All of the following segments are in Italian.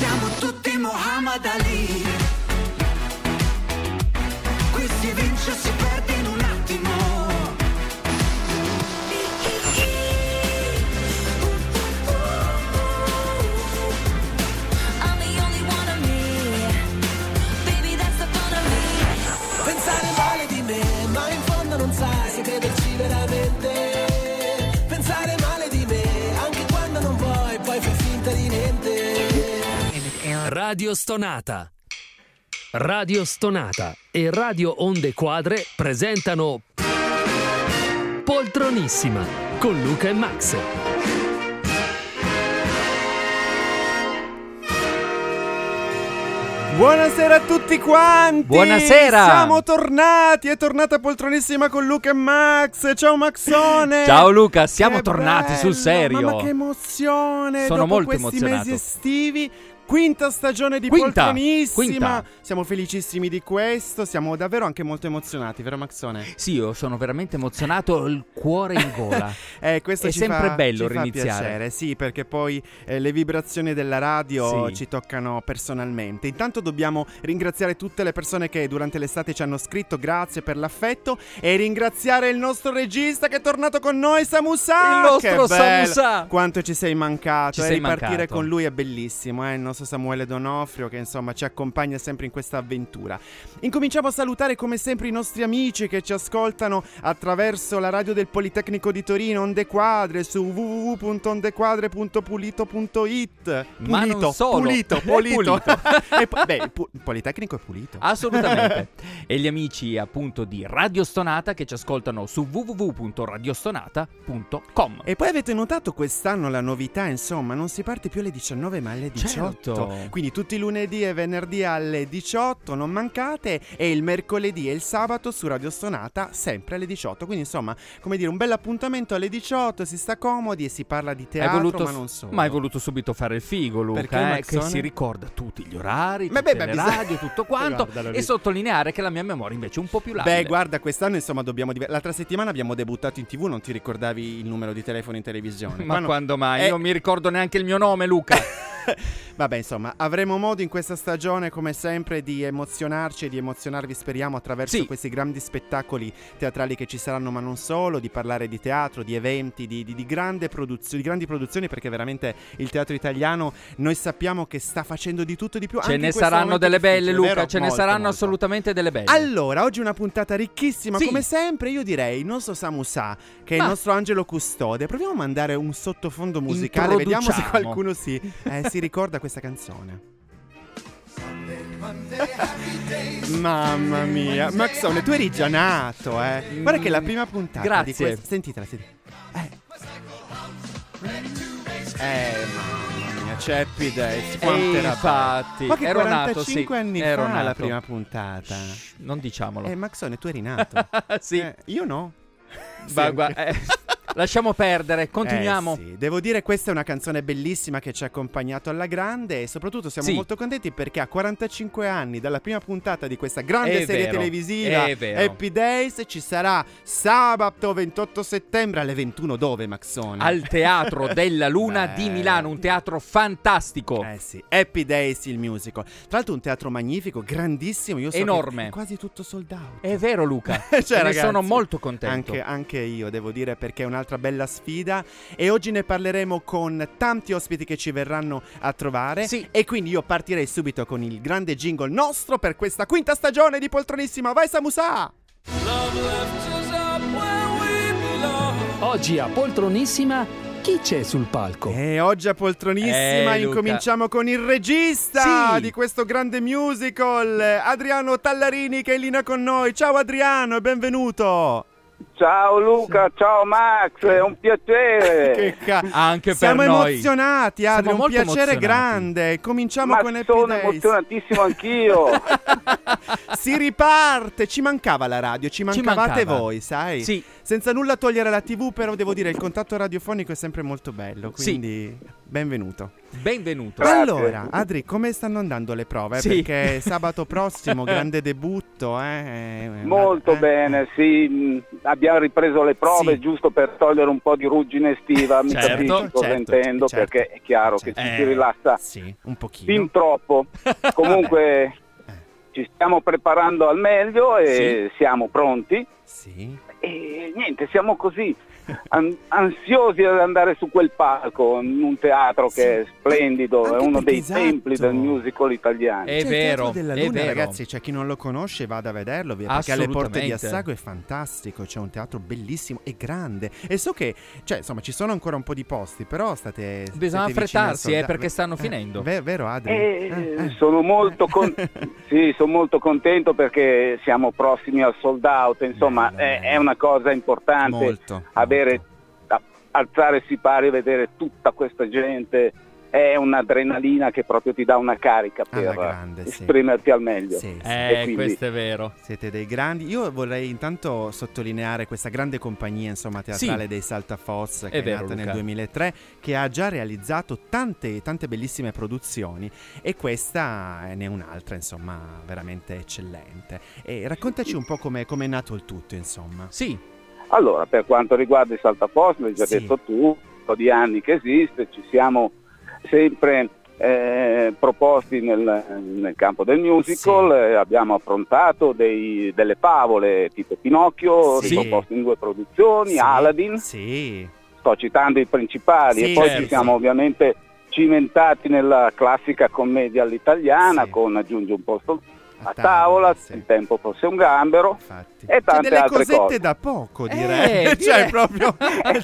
Siamo tutti Muhammad Ali. Qui si vince o si perde in un attimo. I'm the only one of me. Baby, that's the fun of me. Pensare male di me, ma in fondo non sai se crederci veramente. Pensare male di me, anche quando non vuoi, poi fai finta di niente. Radio Stonata. Radio Stonata e Radio Onde Quadre presentano Poltronissima con Luca e Max. Buonasera a tutti quanti! Buonasera! Siamo tornati, è tornata Poltronissima con Luca e Max. Ciao Maxone! Ciao Luca, siamo Che tornati bello, sul serio. Ma che emozione! Sono Dopo molto questi emozionato. mesi estivi, quinta stagione di Quinta. Poltronissima. Siamo felicissimi di questo, siamo davvero anche molto emozionati, vero Maxone? Sì, io sono veramente emozionato, ho il cuore in gola. Questo È ci sempre fa, bello ci fa riniziare. piacere, sì, perché poi le vibrazioni della radio Sì. ci toccano personalmente. Intanto dobbiamo ringraziare tutte le persone che durante l'estate ci hanno scritto, grazie per l'affetto, e ringraziare il nostro regista che è tornato con noi, Samusa. Il nostro Che bello. Samusa. Quanto ci sei mancato, Ci sei ripartire mancato. con lui è bellissimo, il nostro Samuele Donofrio che insomma ci accompagna sempre in questa avventura. Incominciamo a salutare come sempre i nostri amici che ci ascoltano attraverso la radio del Politecnico di Torino, Onde Quadre, su www.ondequadre.pulito.it. Ma non solo. Pulito. Pulito. E il Politecnico è pulito. Assolutamente. E gli amici appunto di Radio Stonata che ci ascoltano su www.radiostonata.com. E poi avete notato quest'anno la novità, insomma, non si parte più alle 19 ma alle 18. Certo. Quindi tutti i lunedì e venerdì alle 18, non mancate, e il mercoledì e il sabato su Radio Stonata sempre alle 18. Quindi insomma, come dire, un bel appuntamento alle 18, si sta comodi e si parla di teatro, ma non solo. Ma hai voluto subito fare il figo, Luca, Perché, che Maxone? si ricorda tutti gli orari, Ma tutte beh, le bisogna- radio, tutto quanto, Guardalo lì. e sottolineare che la mia memoria invece è un po' più labile. Beh, guarda, quest'anno insomma dobbiamo l'altra settimana abbiamo debuttato in TV, non ti ricordavi il numero di telefono in televisione. Ma no- quando mai? Io non mi ricordo neanche il mio nome, Luca. Vabbè, insomma, avremo modo in questa stagione, come sempre, di emozionarci e di emozionarvi, speriamo, attraverso Sì. questi grandi spettacoli teatrali che ci saranno, ma non solo, di parlare di teatro, di eventi, di grandi produzioni, perché veramente il teatro italiano noi sappiamo che sta facendo di tutto e di più. Ce anche ne in questo saranno momento delle belle, difficile, Luca, vero? ce ne Molto, saranno molto. assolutamente delle belle. Allora, oggi una puntata ricchissima, Sì. come sempre. Io direi il nostro Samusa, che è il Ma- nostro angelo custode. Proviamo a mandare un sottofondo musicale, vediamo se Introduciamo. qualcuno si ricorda questa canzone. Mamma mia, Maxone, tu eri già nato, eh. Guarda che è la prima puntata di Grazie. questa. Sentitela. Mamma mia, c'è Happy Days, quanto era infatti, bello. Ma che ero 45 nato, sì, anni ero fa la nato. prima puntata. Shh, non diciamolo. Maxone, tu eri nato. Sì. Io no. Ma Sì, guarda, lasciamo perdere, continuiamo. Sì, devo dire, questa è una canzone bellissima che ci ha accompagnato alla grande, e soprattutto siamo Sì. molto contenti perché a 45 anni dalla prima puntata di questa grande È serie vero, televisiva è vero. Happy Days ci sarà sabato 28 settembre alle 21. Dove, Maxone? Al Teatro della Luna di Bello. Milano, un teatro fantastico. Sì, Happy Days il musical. Tra l'altro un teatro magnifico, grandissimo, io so Enorme. che è quasi tutto sold out. È vero, Luca. Cioè, ne ragazzi, sono molto contento. Anche io devo dire, perché è un'altra bella sfida, e oggi ne parleremo con tanti ospiti che ci verranno a trovare. Sì. E quindi io partirei subito con il grande jingle nostro per questa quinta stagione di Poltronissima. Vai Samusa! Oggi a Poltronissima chi c'è sul palco? E oggi a Poltronissima Luca. incominciamo con il regista Sì. di questo grande musical, Adriano Tallarini, che è in linea con noi. Ciao Adriano e benvenuto! Ciao Luca, ciao Max, è un piacere. Anche per Siamo noi. emozionati, Adri, Siamo un molto piacere emozionati. grande. Cominciamo Ma con Happy sono Days. emozionatissimo anch'io. Si riparte, ci mancava la radio, ci mancavate mancava. voi, sai? Sì. Senza nulla togliere la TV, però devo dire il contatto radiofonico è sempre molto bello, quindi benvenuto. Benvenuto. Grazie. Allora, Adri, come stanno andando le prove? Sì. Perché sabato prossimo, grande debutto, Molto bene, sì, abbiamo ripreso le prove Sì. giusto per togliere un po' di ruggine estiva, mi Certo, capisci cosa intendo, certo. perché è chiaro che ci si rilassa Sì, un pochino. fin troppo. Comunque ci stiamo preparando al meglio e siamo pronti Sì. e niente, siamo così ansiosi ad andare su quel palco in un teatro che è splendido, Anche è uno perché, dei templi del esatto. musical italiano. È C'è il vero, Teatro della è Luna, vero. ragazzi, c'è chi non lo conosce, vada a vederlo, perché alle porte di Assolutamente. Assago è fantastico, c'è un teatro bellissimo e grande. E so che, cioè, insomma, ci sono ancora un po' di posti, però state Bisogna siete vicini al affrettarsi, sold out. perché stanno finendo. Vero, Adri? Sono molto sì, sono molto contento perché siamo prossimi al sold out, insomma Bello. è una cosa importante Molto. alzare il sipario e vedere tutta questa gente, è un'adrenalina che proprio ti dà una carica Alla per grande, sì. esprimerti al meglio. Sì, sì. E quindi- Questo è vero. Siete dei grandi. Io vorrei intanto sottolineare questa grande compagnia, insomma, teatrale Sì. dei Saltafoss, che È è vero, nata nel Luca. 2003, che ha già realizzato tante bellissime produzioni, e questa ne è un'altra, insomma, veramente eccellente. E raccontaci un po' come è nato il tutto, insomma. Sì, Allora, per quanto riguarda i Saltafoss, l'hai già Sì. detto tu, un po' di anni che esiste, ci siamo sempre proposti nel campo del musical, Sì. abbiamo affrontato delle favole tipo Pinocchio, Sì. riproposte in 2 produzioni, Sì. Aladdin, Sì. sto citando i principali, Sì, e poi certo. ci siamo ovviamente cimentati nella classica commedia all'italiana Sì. con Aggiungi un posto A a tavola, sì. Il tempo fosse un gambero, Infatti. e tante delle altre cosette cose. da poco, direi. Cioè, direi. proprio.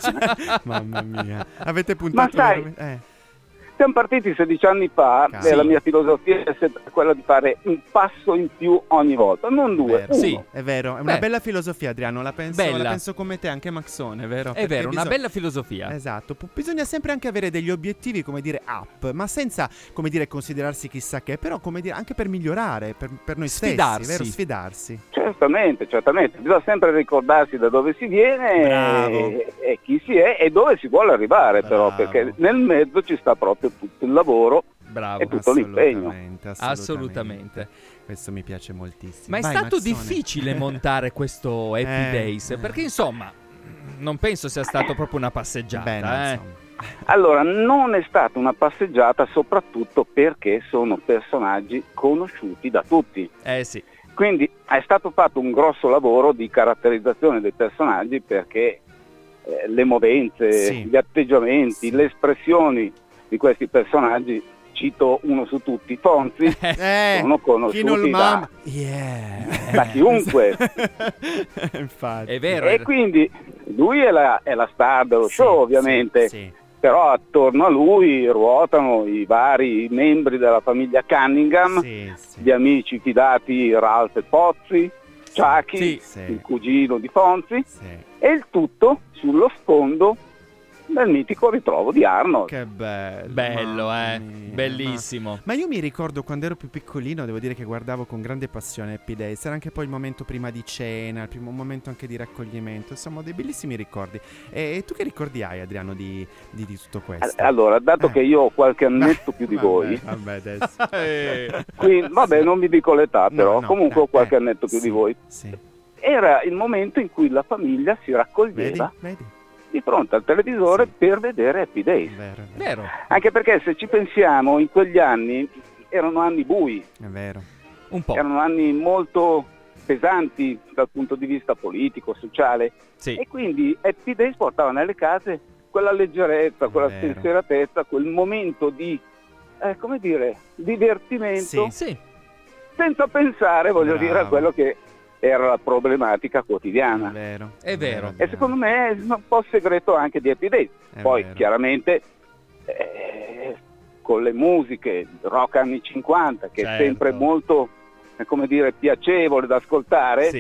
Mamma mia. Avete puntato sai, veramente- siamo partiti 16 anni fa Cazzo. e la mia filosofia è sempre quella di fare un passo in più ogni volta, non 2, Vero. uno. Sì. È vero, è una Beh. bella filosofia, Adriano. La penso Bella. come te, anche Maxone, è vero? è Perché vero, una bisogna- bella filosofia. Esatto, bisogna sempre anche avere degli obiettivi, come dire, up, ma senza, come dire, considerarsi chissà che, però, come dire, anche per migliorare, per noi Sfidarsi. stessi, vero? Sfidarsi. Certamente, bisogna sempre ricordarsi da dove si viene Bravo. e chi si è e dove si vuole arrivare, però, Bravo. perché nel mezzo ci sta proprio tutto il lavoro Bravo. e tutto l'impegno. Assolutamente. Questo mi piace moltissimo. Ma è Vai, stato Maxone. difficile montare questo Happy Days, perché insomma, non penso sia stato proprio una passeggiata, Beh, no, insomma. Allora, non è stata una passeggiata, soprattutto perché sono personaggi conosciuti da tutti. Sì. Quindi è stato fatto un grosso lavoro di caratterizzazione dei personaggi, perché le movenze, Sì. gli atteggiamenti, le espressioni di questi personaggi, cito uno su tutti, Fonzi, sono conosciuti chi non lo da, mama- Yeah. da chiunque. Infatti. È vero. E quindi lui è la star dello Sì, show, ovviamente. sì, Però attorno a lui ruotano i vari membri della famiglia Cunningham, sì, sì. gli amici fidati Ralph Pozzi, Chucky, Sì. Sì. il cugino di Fonzi, Sì. e il tutto sullo sfondo del mitico ritrovo di Arnold. Che bello. Bello, mamma mia. bellissimo. Ma io mi ricordo quando ero più piccolino, devo dire che guardavo con grande passione Happy Days. Era anche poi il momento prima di cena, il primo momento anche di raccoglimento. Insomma, ho dei bellissimi ricordi. E tu che ricordi hai, Adriano, di tutto questo? Allora, dato che io ho qualche annetto più di Vabbè, voi, Vabbè, adesso. quindi, vabbè, non vi dico l'età, però No, comunque ho qualche annetto più sì, di voi. Sì. Era il momento in cui la famiglia si Vedi? raccoglieva Vedi? di fronte al televisore Sì. per vedere Happy Days. È vero, Vero. Anche perché, se ci pensiamo, in quegli anni erano anni bui, è vero. Un po'. erano anni molto pesanti dal punto di vista politico, sociale, Sì. e quindi Happy Days portava nelle case quella leggerezza, quella Vero. spensieratezza, quel momento di, come dire, divertimento, Sì. senza pensare, voglio Bravo. dire, a quello che era la problematica È quotidiana. vero. È vero. E secondo me è un po' il segreto anche di Happy Days. È Poi vero. chiaramente con le musiche rock anni 50, che Certo. è sempre molto, come dire, piacevole da ascoltare, Sì.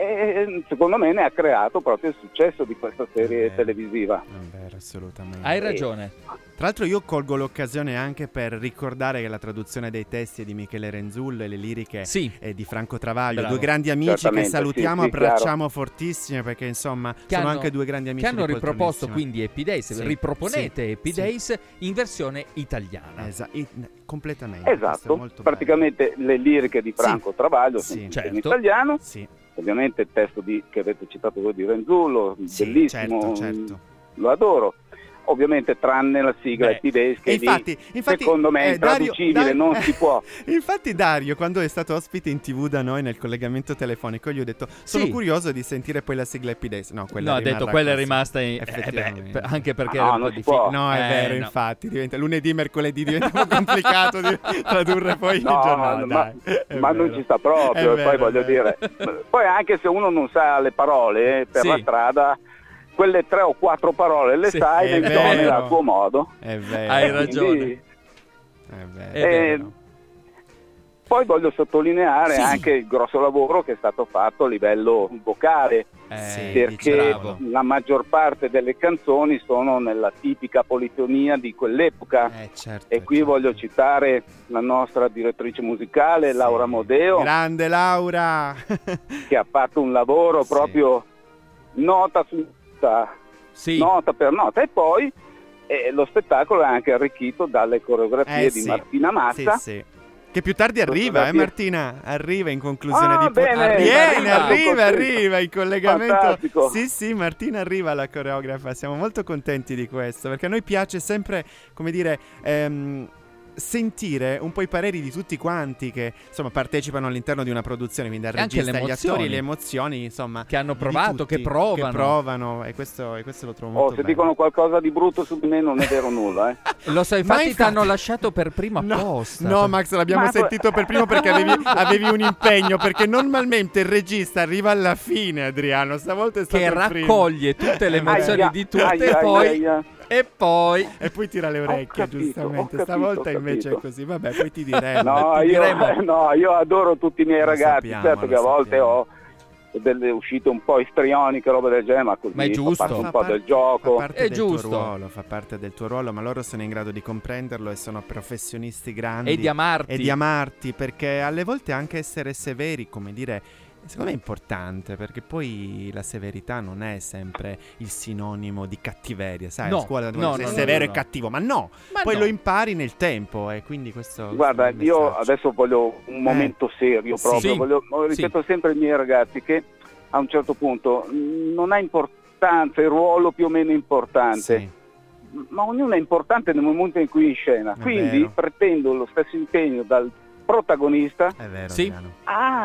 e secondo me ne ha creato proprio il successo di questa serie televisiva. È vero, assolutamente. Hai ragione. Tra l'altro io colgo l'occasione anche per ricordare che la traduzione dei testi è di Michele Renzullo e le liriche è di Franco Travaglio, Bravo. due grandi amici Certamente, che salutiamo, sì, abbracciamo fortissime, perché insomma Che sono hanno- anche due grandi amici Che hanno di riproposto Poltronissima. quindi Happy Days, Sì, riproponete sì, Happy sì. Days in versione italiana. Completamente. questo è Esatto, molto praticamente le liriche di Franco Travaglio Sì. sono in Certo. italiano, Sì, ovviamente il testo che avete citato voi di Renzullo, sì, bellissimo, certo. lo adoro. Ovviamente tranne la sigla Beh, Happy Days che E lì, infatti, secondo me è Dario- intraducibile, non si può. Infatti Dario, quando è stato ospite in TV da noi nel collegamento telefonico, gli ho detto sono Sì. curioso di sentire poi la sigla Happy Days. No, quella No, ha detto rimarrà quella è così. rimasta Effettivamente. anche perché No, era un non po' si può. difficile. No, è vero, no. infatti, diventa lunedì, mercoledì diventa un po' complicato di tradurre poi il giornale. ma È non vero. ci sta proprio, È e vero, poi è voglio vero. dire, poi anche se uno non sa le parole per Sì. la strada, quelle 3 o 4 parole le Sì, sai, è le intoni vero. a tuo modo. È vero. Hai E quindi- ragione. È vero. È vero. Poi voglio sottolineare Sì. anche il grosso lavoro che è stato fatto a livello vocale, Sì, perché bravo. la maggior parte delle canzoni sono nella tipica politonia di quell'epoca. Certo, E qui certo. voglio citare la nostra direttrice musicale, Sì. Laura Modeo, Grande Laura. che ha fatto un lavoro Sì. proprio nota su nota, Sì. nota per nota. E poi lo spettacolo è anche arricchito dalle coreografie di Sì. Martina Mazza. Sì, sì. Che più tardi arriva, Fotografie. Martina? Arriva in conclusione Ah, di bene, Viene, arriva. arriva in collegamento. Fantastico. Sì, Martina arriva, la coreografa. Siamo molto contenti di questo, perché a noi piace sempre, come dire, sentire un po' i pareri di tutti quanti che insomma partecipano all'interno di una produzione, quindi dal E anche regista, le agli emozioni. attori, le emozioni, insomma, Che hanno di provato, tutti, che provano. e questo lo trovo molto Se bello. dicono qualcosa di brutto su di me non è vero nulla. Lo so, Ma infatti ti infatti- hanno lasciato per primo apposta. No, Max, l'abbiamo Ma- sentito per primo perché avevi un impegno, perché normalmente il regista arriva alla fine, Adriano, stavolta è stato che il primo. raccoglie tutte le emozioni Aia, di tutte aia, poi aia. e poi E poi tira le orecchie, capito, giustamente. ho capito, Stavolta ho invece è capito. così. Vabbè, poi ti diremo. No, ti io, diremo. io adoro tutti i miei Lo ragazzi, sappiamo, certo lo che a volte sappiamo. ho delle uscite un po' istrioniche, roba del genere, ma così Ma è giusto. fa parte un Fa po' par- del gioco. Fa parte È del giusto. tuo ruolo, fa parte del tuo ruolo, ma loro sono in grado di comprenderlo e sono professionisti grandi. e di amarti. E di amarti, perché alle volte anche essere severi, come dire, secondo me è importante, perché poi la severità non è sempre il sinonimo di cattiveria, sai? No, a scuola no, sei no, severo no. e cattivo, ma no, Ma poi no. lo impari nel tempo e quindi questo Guarda, è il io messaggio. adesso voglio un momento serio Sì. proprio, Sì. ripeto sempre ai miei ragazzi che a un certo punto non ha importanza il ruolo più o meno importante, Sì. ma ognuno è importante nel momento in cui è in scena, È quindi vero. pretendo lo stesso impegno dal protagonista È vero, Sì. Adriano.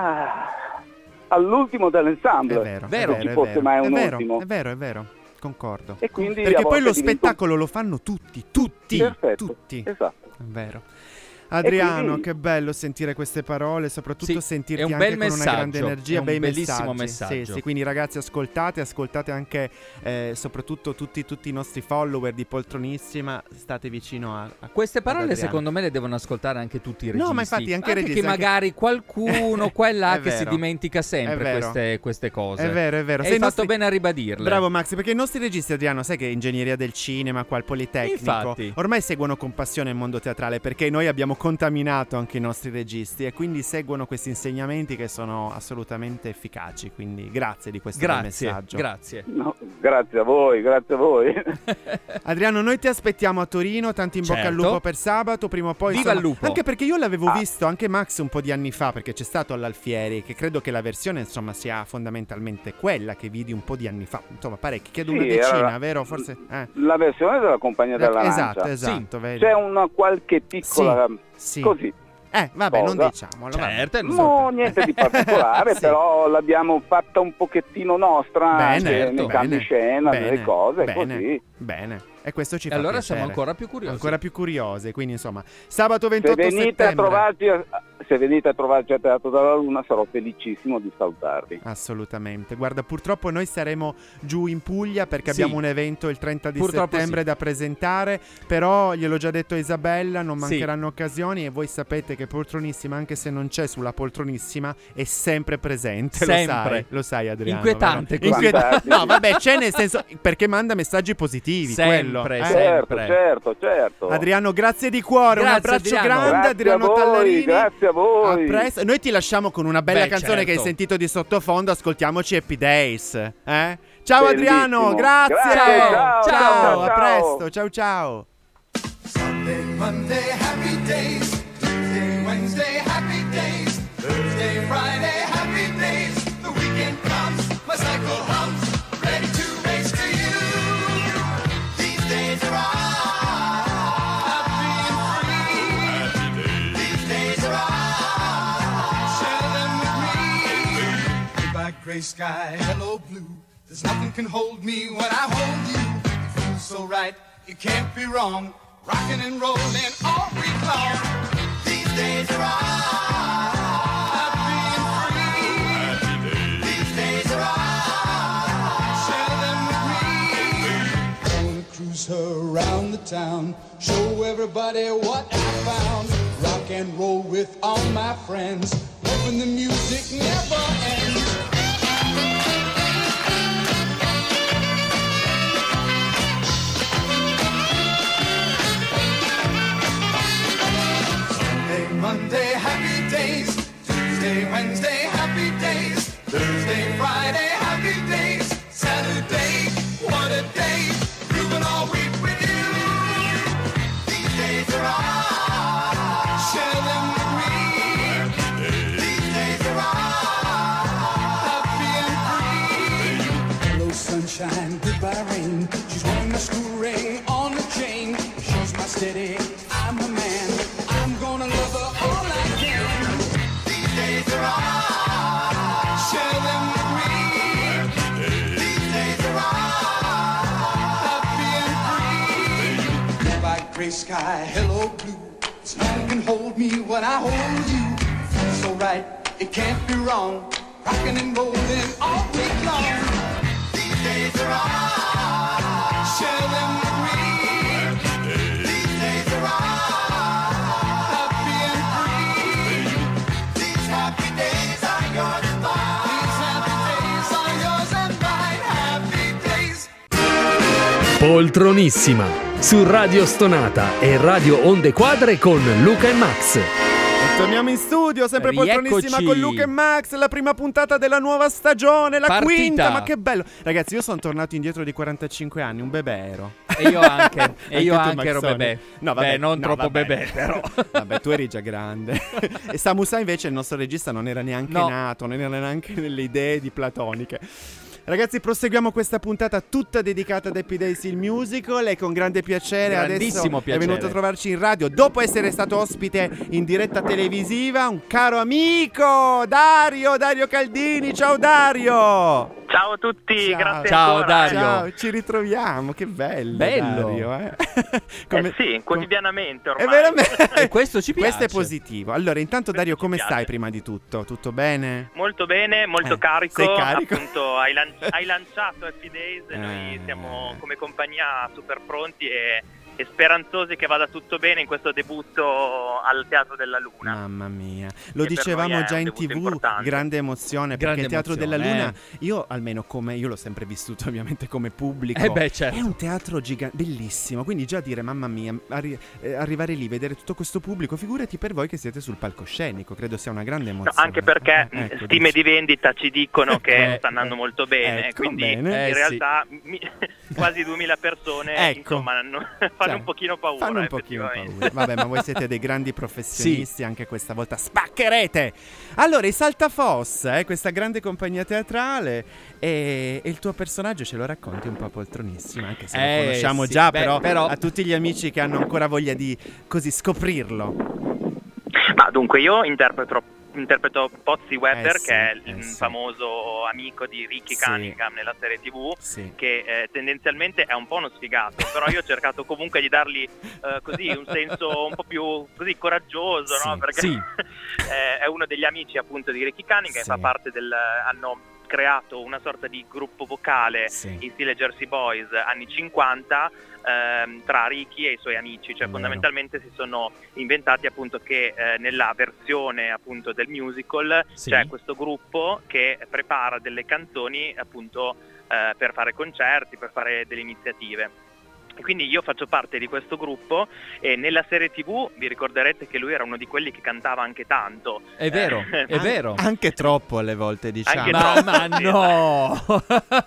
all'ultimo dell'ensemble. È vero, Vero. è Se vero, ci fosse è vero. mai un è vero, ultimo. è vero, concordo. E quindi Perché a poi volte lo diventa un- spettacolo lo fanno tutti, Perfetto. tutti. Esatto. È vero. Adriano, quindi- che bello sentire queste parole, soprattutto Sì, sentirti è un anche bel con una messaggio, grande energia, è un bei bellissimo messaggi. messaggio. Sì, quindi ragazzi ascoltate anche soprattutto tutti i nostri follower di Poltronissima, state vicino a Queste ad parole Adriano. secondo me le devono ascoltare anche tutti i registi. No, ma infatti anche i registi, che anche- magari qualcuno qua e là È che si vero. dimentica È sempre vero. queste cose. È vero, è vero. Hai Sei i fatto nostri- bene a ribadirle. Bravo Max, perché i nostri registi, Adriano, sai che ingegneria del cinema qua al Politecnico Infatti. ormai seguono con passione il mondo teatrale, perché noi abbiamo contaminato anche i nostri registi e quindi seguono questi insegnamenti che sono assolutamente efficaci, quindi grazie di questo bel Grazie, messaggio. grazie. No, grazie a voi, grazie a voi. Adriano, noi ti aspettiamo a Torino, tanto in bocca al Certo. lupo per sabato, prima o poi. Viva il lupo. Anche perché io l'avevo visto, anche Max un po' di anni fa, perché c'è stato all'Alfieri, che credo che la versione insomma sia fondamentalmente quella che vidi un po' di anni fa, insomma parecchi, credo una Sì, decina, era- vero? Forse? La versione della Compagnia della Lancia. Esatto, vedi. C'è una qualche piccola Sì. così. vabbè, non cosa. diciamolo. vabbè. Certo, No, niente di particolare, Sì. però l'abbiamo fatta un pochettino nostra Bene, anche certo, nei cambi bene, scena, bene, nelle cose, bene, così. Bene. E questo ci fa allora piacere. siamo ancora più curiosi. Ancora più curiose, quindi insomma, sabato 28 settembre. Se venite a trovarci a Teatro della Luna sarò felicissimo di salutarvi. Assolutamente. Guarda, purtroppo noi saremo giù in Puglia perché Sì. abbiamo un evento il 30 di Purtroppo settembre sì. da presentare, però gliel'ho già detto a Isabella, non Sì. mancheranno occasioni e voi sapete che Poltronissima, anche se non c'è sulla Poltronissima, è sempre presente, Sempre. lo sai Adriano. Inquietante vero? così. Fantastico. No, vabbè, c'è nel senso perché manda messaggi positivi, Sempre, quello. Certo. Adriano, grazie di cuore, un Grazie, abbraccio Adriano. grande, Grazie Adriano a voi, Tallarini. grazie a voi. A presto. Noi ti lasciamo con una bella canzone che hai certo. sentito di sottofondo, ascoltiamoci Happy Days. Ciao Bellissimo. Adriano, grazie. Grazie, ciao. A presto, ciao. Sunday, Monday, happy days. Tuesday, Wednesday, happy days. Thursday, Friday, happy days. The weekend comes, my cycle hums, ready to race to you. These days are happy and free. These days are share them with me. Goodbye, gray sky, hello blue. There's nothing can hold me when I hold you. It feels so right, it can't be wrong. Rocking and rolling all week long. These days are happy and free. These days are share them with me. I wanna cruise around the town, show everybody what I found. Rock and roll with all my friends, hoping the music never ends. Monday, happy days. Tuesday, Wednesday, happy days. Thursday, Friday, happy days. Saturday, what a day. Grooving all week with you. These days are share them with me. These days are happy and free. Hello, sunshine, goodbye, rain. She's wearing my school ring on the chain. She's my steady, I'm a man. I'm gonna love her all I can. These days are share them with me. These days are happy and free. Goodbye, gray sky, hello blue. Nothing can hold me when I hold you. It feels so right, it can't be wrong. Rocking and rolling all week long. These days are share them with me. These days are happy and free. These happy days are yours and mine. These happy days are yours and mine. Happy days. Poltronissima su Radio Stonata e Radio Onde Quadre con Luca e Max. Torniamo in studio, sempre Rieccoci. Poltronissima con Luca e Max, la prima puntata della nuova stagione, la Partita. quinta, ma che bello. Ragazzi, io sono tornato indietro di 45 anni, un bebè ero. E io anche. Anche tu, ero Maxone. bebè. No, vabbè, Beh, non no, troppo vabbè. bebè, però. Vabbè, tu eri già grande. E Samusa invece, il nostro regista, non era neanche No. nato, non era neanche nelle idee di platoniche. Ragazzi, proseguiamo questa puntata tutta dedicata ad Happy Days il musical e con grande piacere Grandissimo adesso piacere. è venuto a trovarci in radio dopo essere stato ospite in diretta televisiva un caro amico, Dario Caldini. Ciao Dario! Ciao a tutti, Ciao. grazie Ciao, ancora. Dario. Ciao, ci ritroviamo, che bello. Bello. Dario, Sì, quotidianamente ormai. È veramente. E questo ci piace. Questo è positivo. Allora, intanto Dario, Questo come ci stai piace. prima di tutto? Tutto bene? Molto bene, molto carico. sei carico? Appunto, hai lanciato Happy Days e noi siamo come compagnia super pronti e speranzosi che vada tutto bene in questo debutto al Teatro della Luna. Mamma mia, lo Che per dicevamo noi è già un in debutto TV, importante. grande emozione, Grande perché il Teatro emozione, della Luna, io almeno io l'ho sempre vissuto ovviamente come pubblico, beh, certo. è un teatro bellissimo, quindi già dire mamma mia, arrivare lì, vedere tutto questo pubblico, figurati per voi che siete sul palcoscenico, credo sia una grande No, emozione. anche perché Ecco, stime di vendita ci dicono che Eh, sta andando molto bene, ecco, quindi bene. in sì. realtà quasi 2000 persone Ecco. insomma fanno un pochino paura. Fanno un pochino effettivamente. paura. Vabbè, ma voi siete dei grandi professionisti, anche questa volta spaccherete. Allora, i Saltafoss, questa grande compagnia teatrale, e il tuo personaggio ce lo racconti un po' Poltronissima, anche se lo conosciamo sì, già, beh, però a tutti gli amici che hanno ancora voglia di così scoprirlo. Ma dunque io interpreto interpreto Pozzi Weber, sì, che è il sì. famoso amico di Ricky Sì. Cunningham nella serie TV, Sì. che tendenzialmente è un po' uno sfigato, però io ho cercato comunque di dargli così un senso un po' più così coraggioso, Sì. no? Perché Sì. è uno degli amici appunto di Ricky Cunningham, Sì. fa parte hanno creato una sorta di gruppo vocale Sì. in stile Jersey Boys anni 50 tra Ricky e i suoi amici, cioè Vero. fondamentalmente si sono inventati appunto che nella versione appunto del musical Sì. c'è questo gruppo che prepara delle canzoni appunto per fare concerti, per fare delle iniziative. E quindi io faccio parte di questo gruppo e nella serie TV vi ricorderete che lui era uno di quelli che cantava anche tanto. È vero, è vero. Anche troppo alle volte, diciamo. Anche Ma, troppo, ma sì. no!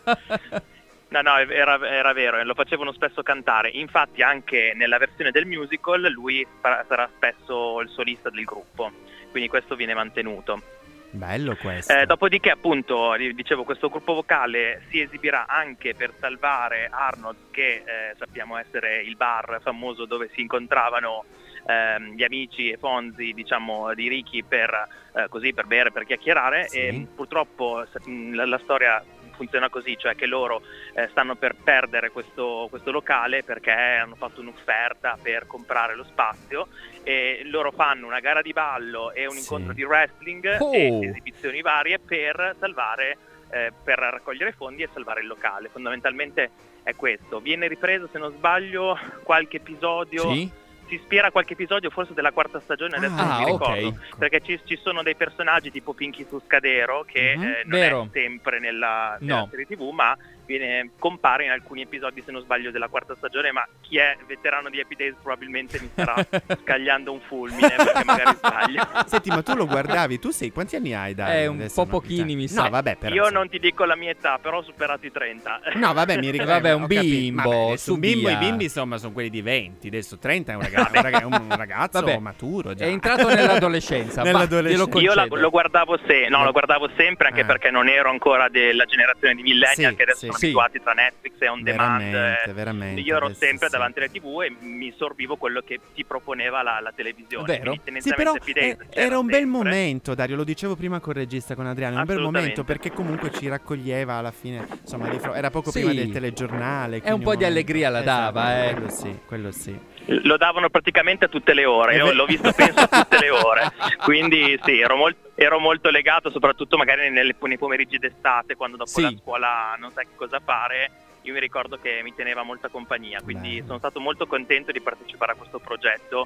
No, era vero, lo facevano spesso cantare. Infatti anche nella versione del musical lui sarà spesso il solista del gruppo, quindi questo viene mantenuto. Bello questo. Dopodiché appunto, dicevo, questo gruppo vocale si esibirà anche per salvare Arnold, che sappiamo essere il bar famoso dove si incontravano gli amici e Fonzi, diciamo, di Ricky per bere, per chiacchierare. Sì. E purtroppo la storia funziona così, cioè che loro stanno per perdere questo locale perché hanno fatto un'offerta per comprare lo spazio e loro fanno una gara di ballo e un Sì. incontro di wrestling Oh. e esibizioni varie per salvare per raccogliere fondi e salvare il locale. Fondamentalmente è questo. Viene ripreso, se non sbaglio, qualche episodio. Sì? Si ispira qualche episodio forse della quarta stagione, adesso non mi ok. ricordo, perché ci sono dei personaggi tipo Pinky Tuscadero che Mhm. non Vero. è sempre nella No. serie TV, ma compare in alcuni episodi, se non sbaglio, della quarta stagione. Ma chi è veterano di Happy Days probabilmente mi starà scagliando un fulmine perché magari sbaglio. Senti, ma tu lo guardavi? Tu sei, quanti anni hai, Dario? Un Adesso po' no, pochini, mi no, sa. vabbè, però, Io insomma. non ti dico la mia età, però ho superato i 30. No, vabbè, mi ricordo. Vabbè, un ho capito. bimbo, Vabbè, adesso su un bimbo, via. i bimbi insomma sono quelli di 20, adesso 30 è un ragazzo Vabbè, maturo già. È entrato nell'adolescenza. Nell'adolescenza. Glielo Io concedo. lo guardavo lo guardavo sempre, anche perché non ero ancora della generazione di millennial Sì, che adesso sì. sono Sì. abituati tra Netflix e on demand. Veramente. Io ero adesso sempre sì. davanti alla TV e mi sorbivo quello che ti proponeva la televisione. Vero? Quindi Sì, però tendenzialmente Happy Days c'era era un bel sempre. momento, Dario, lo dicevo prima col regista, con Adriano, un bel momento Assolutamente. perché comunque ci raccoglieva alla fine, insomma, era poco Sì. prima del telegiornale. E quindi un po' di allegria la dava, Quello sì, quello sì. Lo davano praticamente a tutte le ore, io l'ho visto penso a tutte le ore, quindi sì, ero molto legato, soprattutto magari nei pomeriggi d'estate, quando dopo Sì. la scuola non sai che cosa fare. Io mi ricordo che mi teneva molta compagnia, quindi Bello. sono stato molto contento di partecipare a questo progetto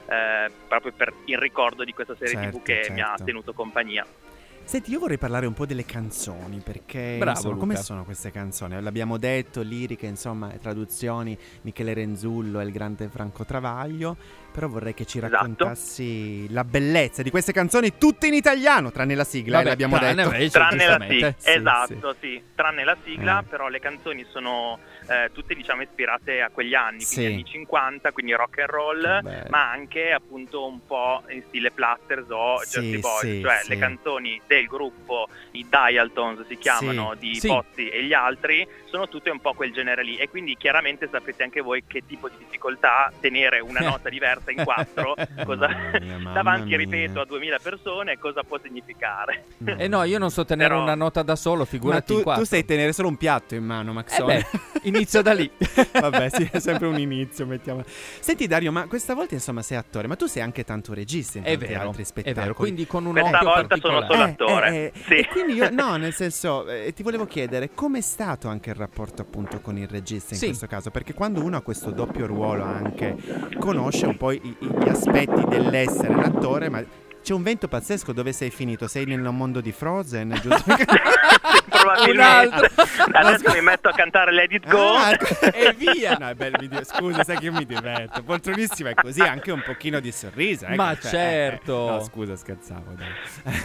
proprio per il ricordo di questa serie Certo, TV che mi ha certo. tenuto compagnia. Senti, io vorrei parlare un po' delle canzoni, perché Bravo, insomma, Luca. come sono queste canzoni? L'abbiamo detto, liriche, insomma, traduzioni, Michele Renzullo e il grande Franco Travaglio, però vorrei che ci Esatto. raccontassi la bellezza di queste canzoni tutte in italiano, tranne la sigla, Vabbè, l'abbiamo tranne detto. invece, Tranne la giustamente. sigla, Sì, esatto, sì. Tranne la sigla, Eh. però le canzoni sono tutte diciamo ispirate a quegli anni, Sì. quindi anni 50, quindi rock and roll, Che bello. ma anche appunto un po' in stile Platters o Sì, Jersey Boys, sì, cioè sì. le canzoni del gruppo, i Dialtons si chiamano, Sì. di Sì. Pozzi e gli altri, sono tutte un po' quel genere lì, e quindi chiaramente sapete anche voi che tipo di difficoltà tenere una nota diversa in quattro, Mamma davanti, mia. ripeto, a 2000 persone, cosa può significare. No, io non so tenere Però- una nota da solo, Ma figurati in tu quattro. sai tenere solo un piatto in mano, Maxone. beh, inizio da lì. Vabbè, sì, è sempre un inizio, mettiamo. Senti Dario, ma questa volta insomma sei attore, ma tu sei anche tanto regista in È tanti vero, altri è spettacoli. vero, quindi con un Questa occhio volta sono particolare. solo attore. Sì. E quindi io, no, nel senso, ti volevo chiedere com'è stato anche il rapporto appunto con il regista in Sì. questo caso, perché quando uno ha questo doppio ruolo anche, conosce un po' gli aspetti dell'essere l'attore, ma c'è un vento pazzesco. Dove sei finito? Sei nel mondo di Frozen, giusto? Probabilmente. Adesso mi metto a cantare Let It Go. E via! No, è bello, scusa, sai che io mi diverto. Poltronissima è così, anche un pochino di sorriso. Ma certo. No, scusa, scherzavo. Dai.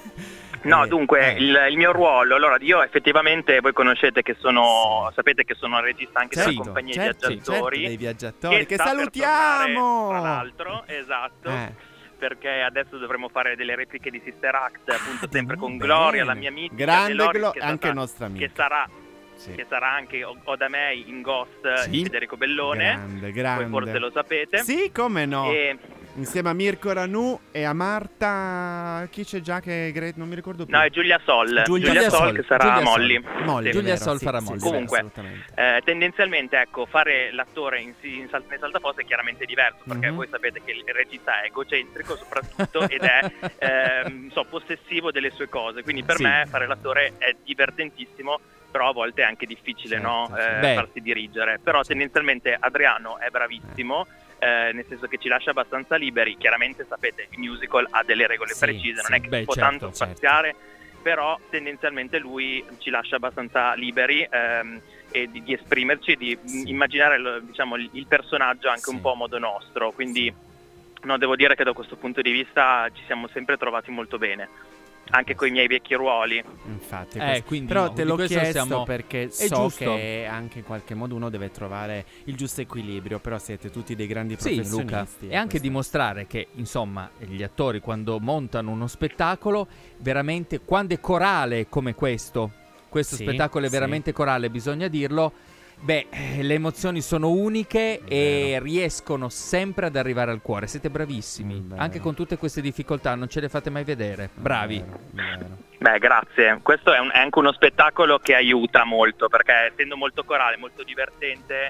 No, dunque, il mio ruolo, allora io effettivamente, voi conoscete che sapete che sono regista anche della compagnia di viaggiatori. Certo, dei viaggiatori, che sta per salutiamo! tornare, tra l'altro, esatto. Perché adesso dovremo fare delle repliche di Sister Act, appunto sempre con Gloria, la mia amica. Grande Loris, anche nostra amica. Che sarà anche Oda May in Ghost di Federico Bellone. Grande. Voi forse lo sapete. Sì, come no. E Insieme a Mirko Ranù e a Marta. Chi c'è già che è non mi ricordo più. No, è Giulia Sol. Giulia Sol, che sarà Giulia Sol. Molly. Molly, Sì. Giulia vero, Sol sì, farà sì, Molly. sì, Comunque, assolutamente. tendenzialmente, ecco, fare l'attore nei Saltapposta è chiaramente diverso, perché voi sapete che il regista è egocentrico soprattutto ed è possessivo delle sue cose, quindi per Sì. me fare l'attore è divertentissimo, però a volte è anche difficile, Certo, no? certo. Beh. Farsi dirigere, però tendenzialmente Adriano è bravissimo. Nel senso che ci lascia abbastanza liberi. Chiaramente sapete, il musical ha delle regole Sì, precise, non sì, è che beh, si può certo, tanto certo. spaziare, però tendenzialmente lui ci lascia abbastanza liberi e di esprimerci, di immaginare il personaggio anche Sì. un po' a modo nostro, quindi no, devo dire che da questo punto di vista ci siamo sempre trovati molto bene, anche con i miei vecchi ruoli. Infatti, Quindi però no, te di l'ho questo chiesto siamo- perché è so giusto. che anche in qualche modo uno deve trovare il giusto equilibrio, però siete tutti dei grandi Sì, professionisti. Luca, e anche questo- dimostrare che, insomma, gli attori quando montano uno spettacolo, veramente, quando è corale come questo Sì, spettacolo è sì. veramente corale, bisogna dirlo, beh, le emozioni sono uniche e riescono sempre ad arrivare al cuore. Siete bravissimi, Vero. anche con tutte queste difficoltà, non ce le fate mai vedere. Bravi. Vero. Beh, grazie. Questo è anche uno spettacolo che aiuta molto, perché essendo molto corale, molto divertente,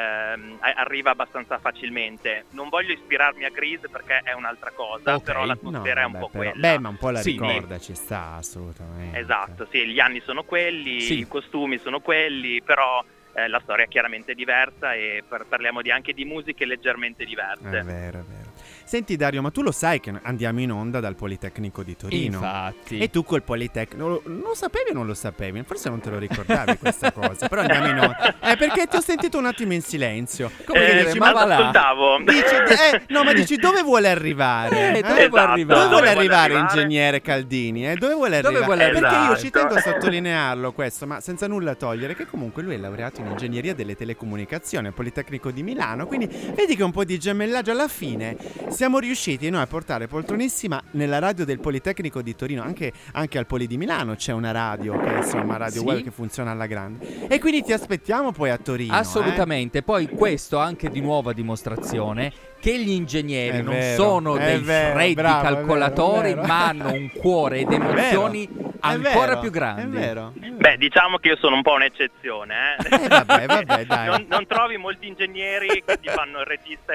arriva abbastanza facilmente. Non voglio ispirarmi a Grease perché è un'altra cosa, Ok. però No, l'atmosfera è un vabbè, po' però- quella. Beh, ma un po' la Sì, ricorda, ci sta assolutamente. Esatto, sì, gli anni sono quelli, Sì. i costumi sono quelli, però la storia è chiaramente diversa e parliamo anche di musiche leggermente diverse. È vero, è vero. Senti Dario, ma tu lo sai che andiamo in onda dal Politecnico di Torino? Infatti. E tu col Politecnico lo sapevi o non lo sapevi? Forse non te lo ricordavi questa cosa, però andiamo in onda. Perché ti ho sentito un attimo in silenzio. Come che dici, ma ma va là. ascoltavo. No, ma dici dove vuole arrivare? Dove vuole arrivare? Dove vuole Dove vuole arrivare, arrivare? ingegnere Caldini? Dove vuole Dove arrivare? vuole arrivare? Perché io ci Esatto. tengo a sottolinearlo questo, ma senza nulla togliere, che comunque lui è laureato in ingegneria delle telecomunicazioni al Politecnico di Milano, quindi vedi che un po' di gemellaggio alla fine siamo riusciti noi a portare Poltronissima nella radio del Politecnico di Torino, anche al Poli di Milano c'è una radio che insomma Radio Sì. Web che funziona alla grande, e quindi ti aspettiamo poi a Torino. Assolutamente, poi questo anche di nuova dimostrazione che gli ingegneri È non vero, sono è dei vero, freddi bravo, è vero, calcolatori, è vero. ma hanno un cuore ed emozioni ancora più grandi. È vero. Beh, diciamo che io sono un po' un'eccezione. Vabbè, dai. Non trovi molti ingegneri che ti fanno il regista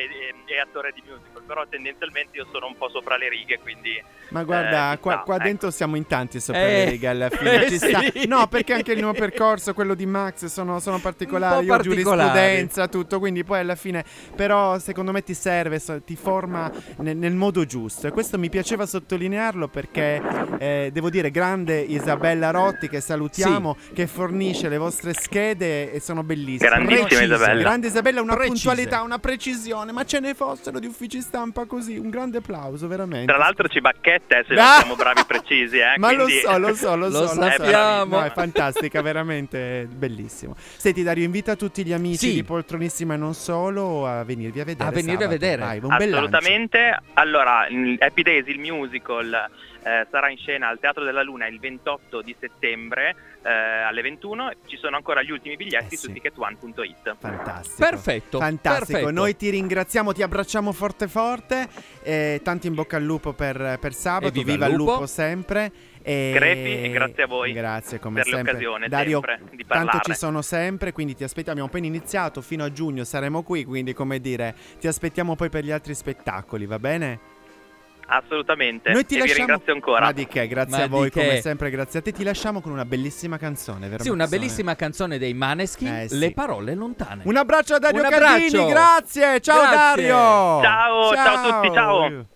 e attore di musical, però tendenzialmente io sono un po' sopra le righe, quindi... Ma guarda, ci qua sta, dentro siamo in tanti sopra le righe alla fine. Ci sì. sta. No, perché anche il mio percorso, quello di Max, sono particolari. Un po' Io particolari. giurisprudenza, tutto, quindi poi alla fine, però secondo me ti serve, ti forma nel modo giusto. E questo mi piaceva sottolinearlo perché devo dire, grande Isabella Rotti, che salutiamo, che fornisce le vostre schede e sono bellissime. Grandissima Precise. Isabella. Grande Isabella, una Precise. puntualità, una precisione, ma ce ne fossero di uffici stampa così. Un grande applauso, veramente. Tra l'altro ci bacchette se non Ah! siamo bravi precisi, Ma quindi... lo so. Lo sappiamo. No, è fantastica, veramente bellissimo. Senti Dario, invita tutti gli amici Sì. di Poltronissima e non solo a venirvi a vedere. A venirvi a sabato. vedere. Vai, un bel lancio. Assolutamente. Allora, Happy Days, il musical, sarà in scena al Teatro della Luna il 28 di settembre alle 21. Ci sono ancora gli ultimi biglietti su sì. ticketone.it. Fantastico. Perfetto, Fantastico. perfetto. Noi ti ringraziamo, ti abbracciamo forte forte. Tanti in bocca al lupo per sabato. E viva Viva il il lupo. lupo sempre. Crepi, e grazie a voi Grazie come per sempre. l'occasione, Dario, sempre, di tanto parlare. ci sono sempre, quindi ti aspettiamo. Abbiamo appena iniziato, fino a giugno saremo qui, quindi come dire, ti aspettiamo poi per gli altri spettacoli, va bene? Assolutamente. Noi ti e lasciamo... vi ringrazio ancora. Ma di che, grazie Ma a voi di che? come sempre, grazie a te. Ti lasciamo con una bellissima canzone, veramente. Sì, una bellissima canzone dei Maneskin, sì. Le parole lontane. Un abbraccio a Dario Un Caldini, abbraccio. grazie. Ciao Grazie. Dario. Ciao a tutti, ciao.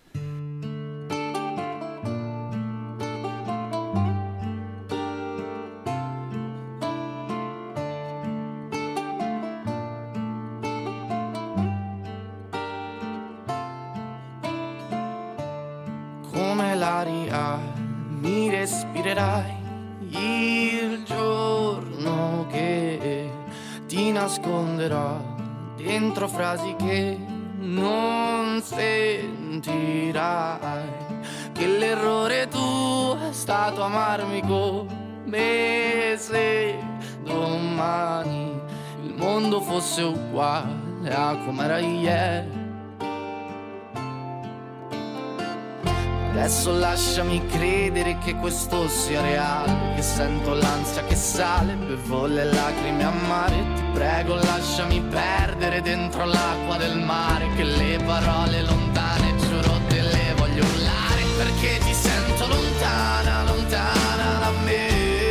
Come l'aria mi respirerai il giorno che ti nasconderò dentro frasi che non sentirai, che l'errore tuo è stato amarmi come se domani il mondo fosse uguale a com'era ieri. Adesso lasciami credere che questo sia reale, che sento l'ansia che sale, bevo le lacrime amare. Ti prego lasciami perdere dentro l'acqua del mare, che le parole lontane giuro te le voglio urlare, perché ti sento lontana, lontana da me.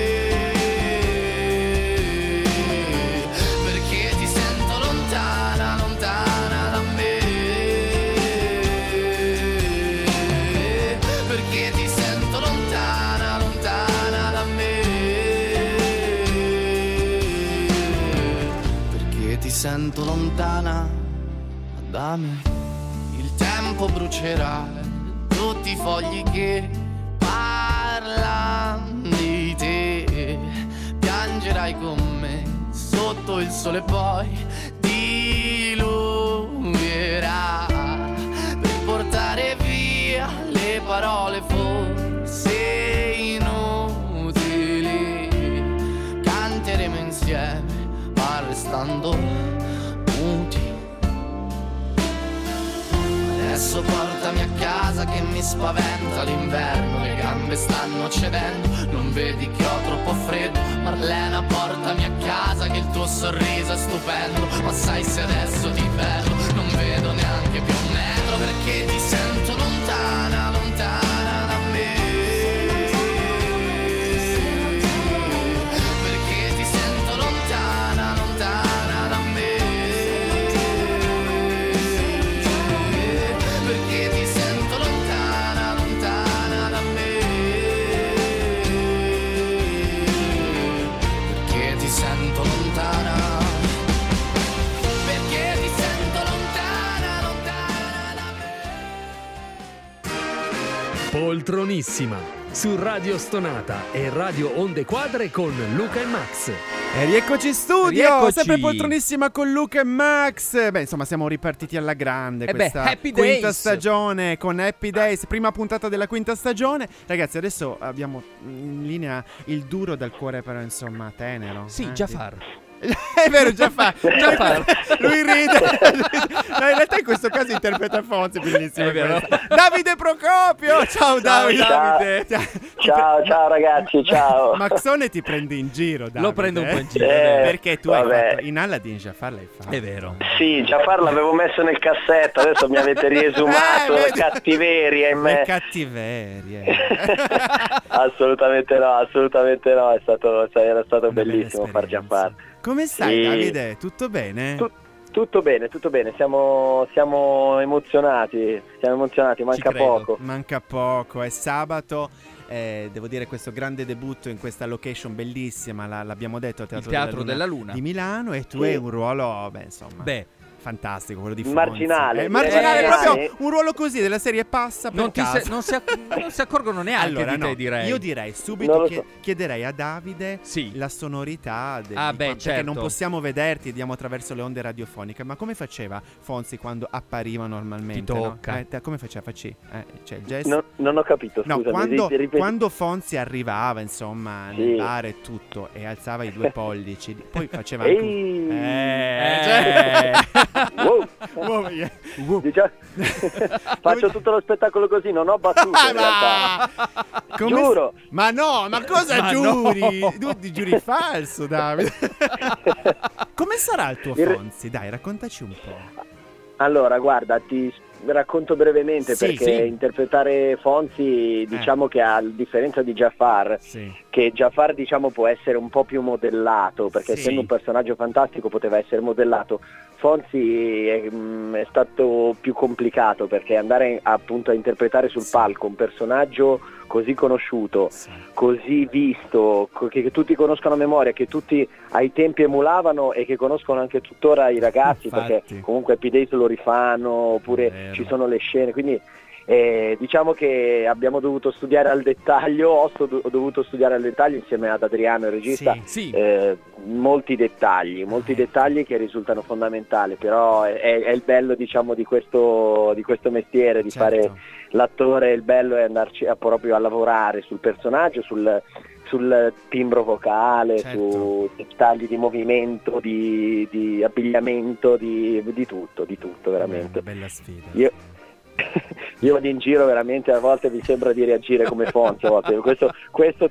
Perché ti sento lontana, lontana da me. Perché ti sento lontana, lontana da me. Perché ti sento lontana da me. Il tempo brucerà tutti i fogli che parlano di te. Piangerai con me sotto il sole, poi diluvierà per portare via le parole forse inutili. Canteremo insieme ma restando muti. Adesso portami a casa che mi spaventa l'inverno, le gambe stanno cedendo, non vedi che ho troppo freddo. Marlena portami a casa che il tuo sorriso è stupendo, ma sai se adesso ti perdo non vedo neanche più un metro, perché ti sento lontana, lontana da me. Perché ti sento lontana, lontana da me. Perché ti sento lontana, lontana da me. Perché ti sento lontana. Perché ti sento lontana, lontana da me. Poltronissima su Radio Stonata e Radio Onde Quadre con Luca e Max. E rieccoci in studio, Rieccoci. sempre poltronissima con Luca e Max. Beh, insomma, siamo ripartiti alla grande questa Happy quinta Days. stagione con Happy Days, prima puntata della quinta stagione. Ragazzi, adesso abbiamo in linea il duro dal cuore però, insomma, tenero. Sì, Jafar. È vero, Jafar. Lui ride. No, in realtà in questo caso interpreta Fonzi, bellissimo. È vero. Davide Procopio. Ciao Davide. Ciao ragazzi, ciao. Maxone ti prendi in giro, Davide. Lo prendo un po' in giro. Perché tu hai vabbè. fatto in Aladdin Jafar l'hai fatto. È vero. Sì, Jafar l'avevo messo nel cassetto, adesso mi avete riesumato la vedi? cattiveria in me. Le cattiverie. Assolutamente no, era stato bellissimo bella far esperienza. Jafar. Come stai, Sì. Davide? Tutto bene? Tutto bene, siamo emozionati, manca credo. poco. Manca poco, è sabato. Devo dire questo grande debutto in questa location bellissima, l'abbiamo detto, al Teatro della Luna di Milano, e tu Sì. hai un ruolo, beh, insomma, fantastico, quello di Fonzi. marginale. Marginale, Eh, proprio sì. un ruolo così della serie passa per caso. Non si accorgono neanche Allora, di te, no, direi. io direi subito Non lo che so. chiederei a Davide Sì. la sonorità Ah, di beh, perché certo. non possiamo vederti, diamo attraverso le onde radiofoniche, ma come faceva Fonzi quando appariva normalmente? Ti tocca. No? Come faceva? Cioè il gesto? No, non ho capito, No, scusami, ripeti. quando Fonzi arrivava, insomma, Sì. nel bar e tutto, e alzava i due pollici, poi faceva anche Ehi. Wow. Wow, yeah. Diciamo- Faccio tutto lo spettacolo così, non ho battute in realtà. Come Giuro. Ma no, ma cosa Ma giuri? no. Tu giuri falso, Davide. Come sarà il tuo Il re- Fonzi? Dai, raccontaci un po'. Allora, guarda, ti racconto brevemente Sì, perché sì. interpretare Fonzi, diciamo che a differenza di Jafar, Sì. che Jafar diciamo può essere un po' più modellato, perché Sì. essendo un personaggio fantastico poteva essere modellato. Fonzi è stato più complicato, perché andare appunto a interpretare sul palco un personaggio così conosciuto, Sì. così visto, che tutti conoscono a memoria, che tutti ai tempi emulavano e che conoscono anche tuttora i ragazzi, Infatti. perché comunque Happy Days lo rifanno, oppure Vero. ci sono le scene, quindi diciamo che abbiamo dovuto studiare al dettaglio, ho dovuto studiare al dettaglio insieme ad Adriano, il regista, Sì. molti dettagli che risultano fondamentali, però è il bello, diciamo, di questo mestiere, di Certo. fare l'attore. Il bello è andarci proprio a lavorare sul personaggio, sul timbro vocale, Certo. su dettagli di movimento, di abbigliamento, di tutto veramente. Bella sfida. Io io vado in giro veramente, a volte mi sembra di reagire come Fonzi, a volte. Questo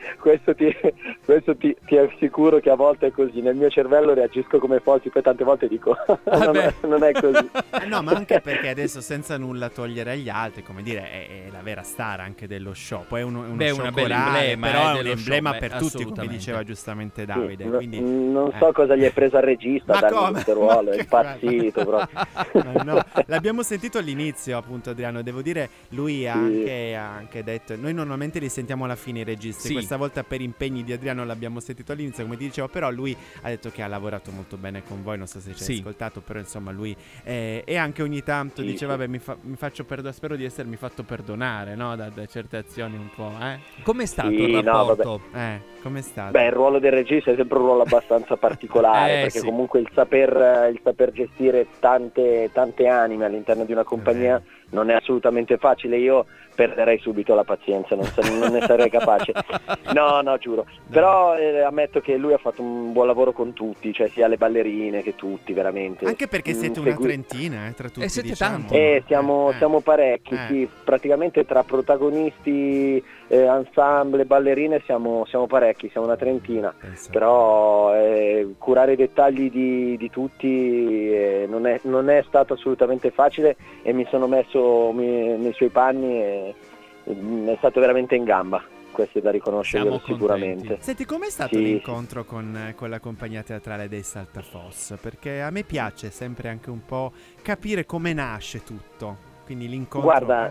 ti assicuro che a volte è così, nel mio cervello reagisco come Fonzi, poi tante volte dico non è così. No, ma anche perché adesso, senza nulla togliere agli altri, come dire, è la vera star anche dello show. Poi è uno show una bella corale, emblema, però è un dello emblema show, per tutti, come assolutamente. diceva giustamente Davide. Sì, quindi, non so cosa gli è preso al regista Ma dal come? questo ruolo, Ma è che impazzito proprio. Ma no, l'abbiamo sentito all'inizio, appunto, Adriano. Devo dire, lui ha anche detto: noi normalmente li sentiamo alla fine i registi. Sì. Questa volta, per impegni di Adriano, l'abbiamo sentito all'inizio, come ti dicevo. Però lui ha detto che ha lavorato molto bene con voi. Non so se ci hai ascoltato, però insomma, lui e anche ogni tanto dice: vabbè, mi faccio perdonare. Spero di essermi fatto perdonare, no? Da certe azioni un po'. Com'è stato Sì, il rapporto? Com'è stato? Beh, il ruolo del regista è sempre un ruolo abbastanza particolare, perché sì. comunque il saper gestire tante anime all'interno di una compagnia non è assolutamente facile. Io perderei subito la pazienza, non ne sarei capace. No, giuro. Però ammetto che lui ha fatto un buon lavoro con tutti, cioè sia le ballerine che tutti, veramente. Anche perché siete una trentina, tra tutti, siete diciamo. tanti. Siamo parecchi, sì, praticamente tra protagonisti, ensemble, ballerine siamo parecchi, siamo una trentina. Però curare i dettagli di tutti non è stato assolutamente facile, e mi sono messo nei suoi panni e è stato veramente in gamba. Questo è da riconoscere sicuramente. Senti, com'è stato l'incontro con la compagnia teatrale dei Saltafoss? Perché a me piace sempre anche un po' capire come nasce tutto. Quindi l'incontro.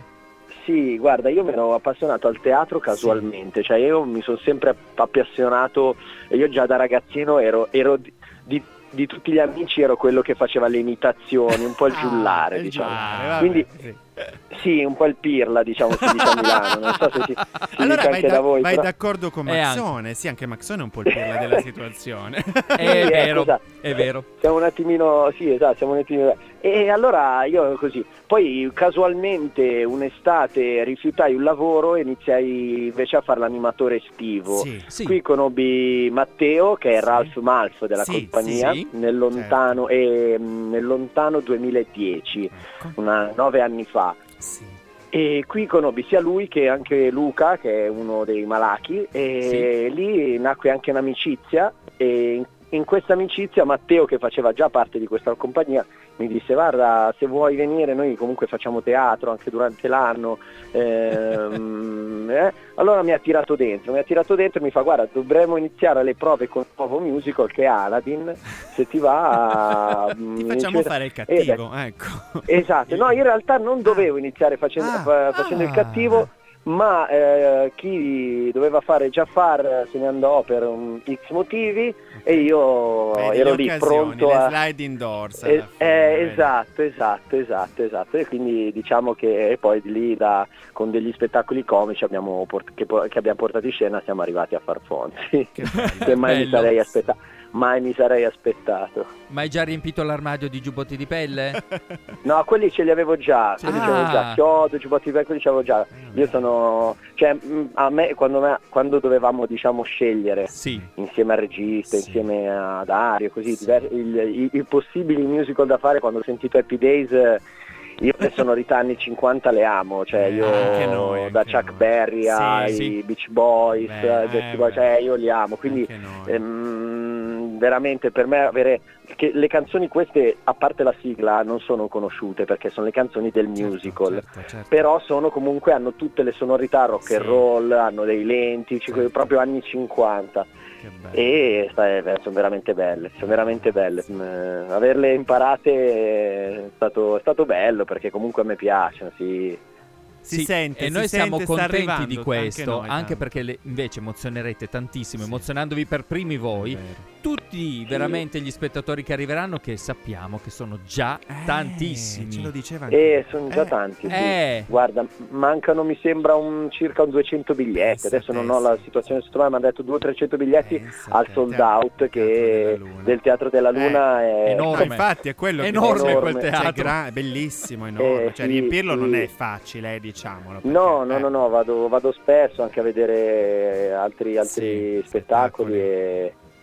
Guarda, io mi ero appassionato al teatro casualmente, cioè io mi sono sempre appassionato, io già da ragazzino ero di tutti gli amici ero quello che faceva le imitazioni, un po' il giullare, diciamo. Vabbè, quindi sì, un po' il pirla, diciamo, si dice a Milano, non so se si allora dice anche da voi. Vai però... d'accordo con Mazzone, sì, anche Mazzone è un po' il pirla della situazione. È vero, esatto. è vero. Siamo un attimino, e allora io così, poi casualmente un'estate rifiutai un lavoro e iniziai invece a fare l'animatore estivo. Sì. Qui conobbi Matteo, che è Ralph Malf della compagnia, nel lontano 2010, 9 anni fa. E qui conobbi sia lui che anche Luca, che è uno dei Malachi, e lì nacque anche un'amicizia, e in questa amicizia Matteo, che faceva già parte di questa compagnia, mi disse: guarda, se vuoi venire, noi comunque facciamo teatro anche durante l'anno, allora mi ha tirato dentro e mi fa: guarda, dovremmo iniziare le prove con il nuovo musical che è Aladdin, se ti va ti facciamo fare il cattivo, ecco. Esatto, no, in realtà non dovevo iniziare facendo il cattivo, ma chi doveva fare Jafar se ne andò per X motivi, e io ero lì pronto le a sliding doors esatto, e quindi diciamo che poi di lì con degli spettacoli comici che abbiamo portato in scena siamo arrivati a far Fonzi, che mai mi sarei aspettato. Ma hai già riempito l'armadio di giubbotti di pelle? No, quelli ce li avevo già, chiodo, giubbotti di pelle, quelli ce li avevo già. Io sono, cioè, a me quando dovevamo, diciamo, scegliere insieme al regista, insieme a Dario, così i possibili musical da fare, quando ho sentito Happy Days, io le sonorità anni 50 le amo, cioè io da Chuck Berry ai Beach Boys, cioè io li amo, quindi veramente per me avere che le canzoni queste, a parte la sigla, non sono conosciute perché sono le canzoni del musical, certo. però hanno tutte le sonorità rock and roll, hanno dei lenti, proprio anni 50. E sono veramente belle, averle imparate è stato bello, perché comunque a me piacciono, si sente, e noi siamo contenti di questo, anche perché invece emozionerete tantissimo, emozionandovi per primi voi, tutti veramente gli spettatori che arriveranno, che sappiamo che sono già tantissimi. Ce lo diceva anche. Sono già tanti. Guarda, mancano mi sembra circa 200 biglietti. Adesso non ho la situazione sotto mano, ma hanno detto 200-300 biglietti al sold out del Teatro della Luna. È enorme. Infatti è quello enorme quel teatro. Bellissimo, enorme. Cioè riempirlo non è facile, diciamolo. Perché, no, vado spesso anche a vedere altri spettacoli.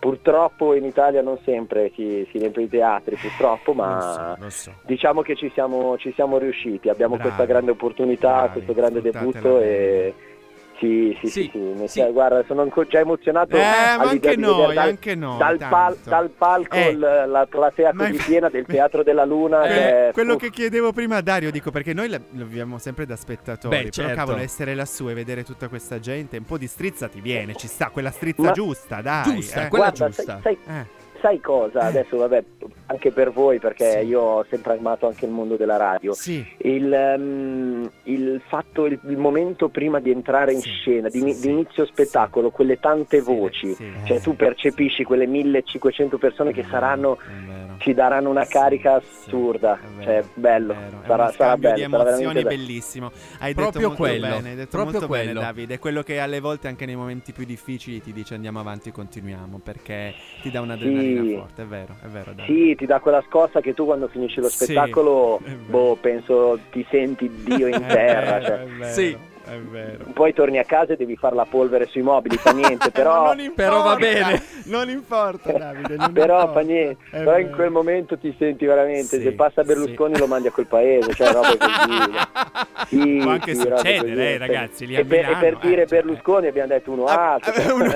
Purtroppo in Italia non sempre si riempiono i teatri, purtroppo, ma lo so. diciamo che ci siamo riusciti, abbiamo Bravi, questa grande opportunità, bravi, questo grande sfruttatela debutto bene. e Sì. guarda, sono già emozionato ma all'idea anche di noi, vedere anche noi, dal palco la platea Ma così piena del Teatro della Luna. Quello che chiedevo prima a Dario, dico, perché noi lo viviamo sempre da spettatori. Beh, però certo. cavolo, essere lassù e vedere tutta questa gente, un po' di strizza ti viene, ci sta, quella strizza giusta, dai. Giusta, quella Guarda, giusta. sai cosa? Adesso vabbè, anche per voi, perché io ho sempre amato anche il mondo della radio. Sì. Il fatto, il momento prima di entrare in scena, di inizio spettacolo, quelle tante voci, cioè tu percepisci quelle 1500 persone che saranno, ci daranno una carica assurda, cioè bello, sarà bello, di sarà veramente emozioni bello. bellissimo. Hai Proprio detto molto quello, bene, hai detto proprio molto bene, quello. Davide. È quello che alle volte anche nei momenti più difficili ti dice andiamo avanti, continuiamo, perché ti dà un'adrenalina forte, è vero Davide. Sì, ti dà quella scossa che tu quando finisci lo spettacolo, penso ti senti Dio in terra, cioè. È vero, Sì. è vero. Poi torni a casa e devi fare la polvere sui mobili, fa niente, però non importa, però va bene. Non importa, Davide, non però importa. fa niente, È però in vero. quel momento ti senti veramente, Sì, se passa Berlusconi lo mandi a quel paese, cioè robe così. Sì, Può anche sì, robe succedere, così. ragazzi, lì e a per Milano, dire cioè, Berlusconi abbiamo detto uno altro,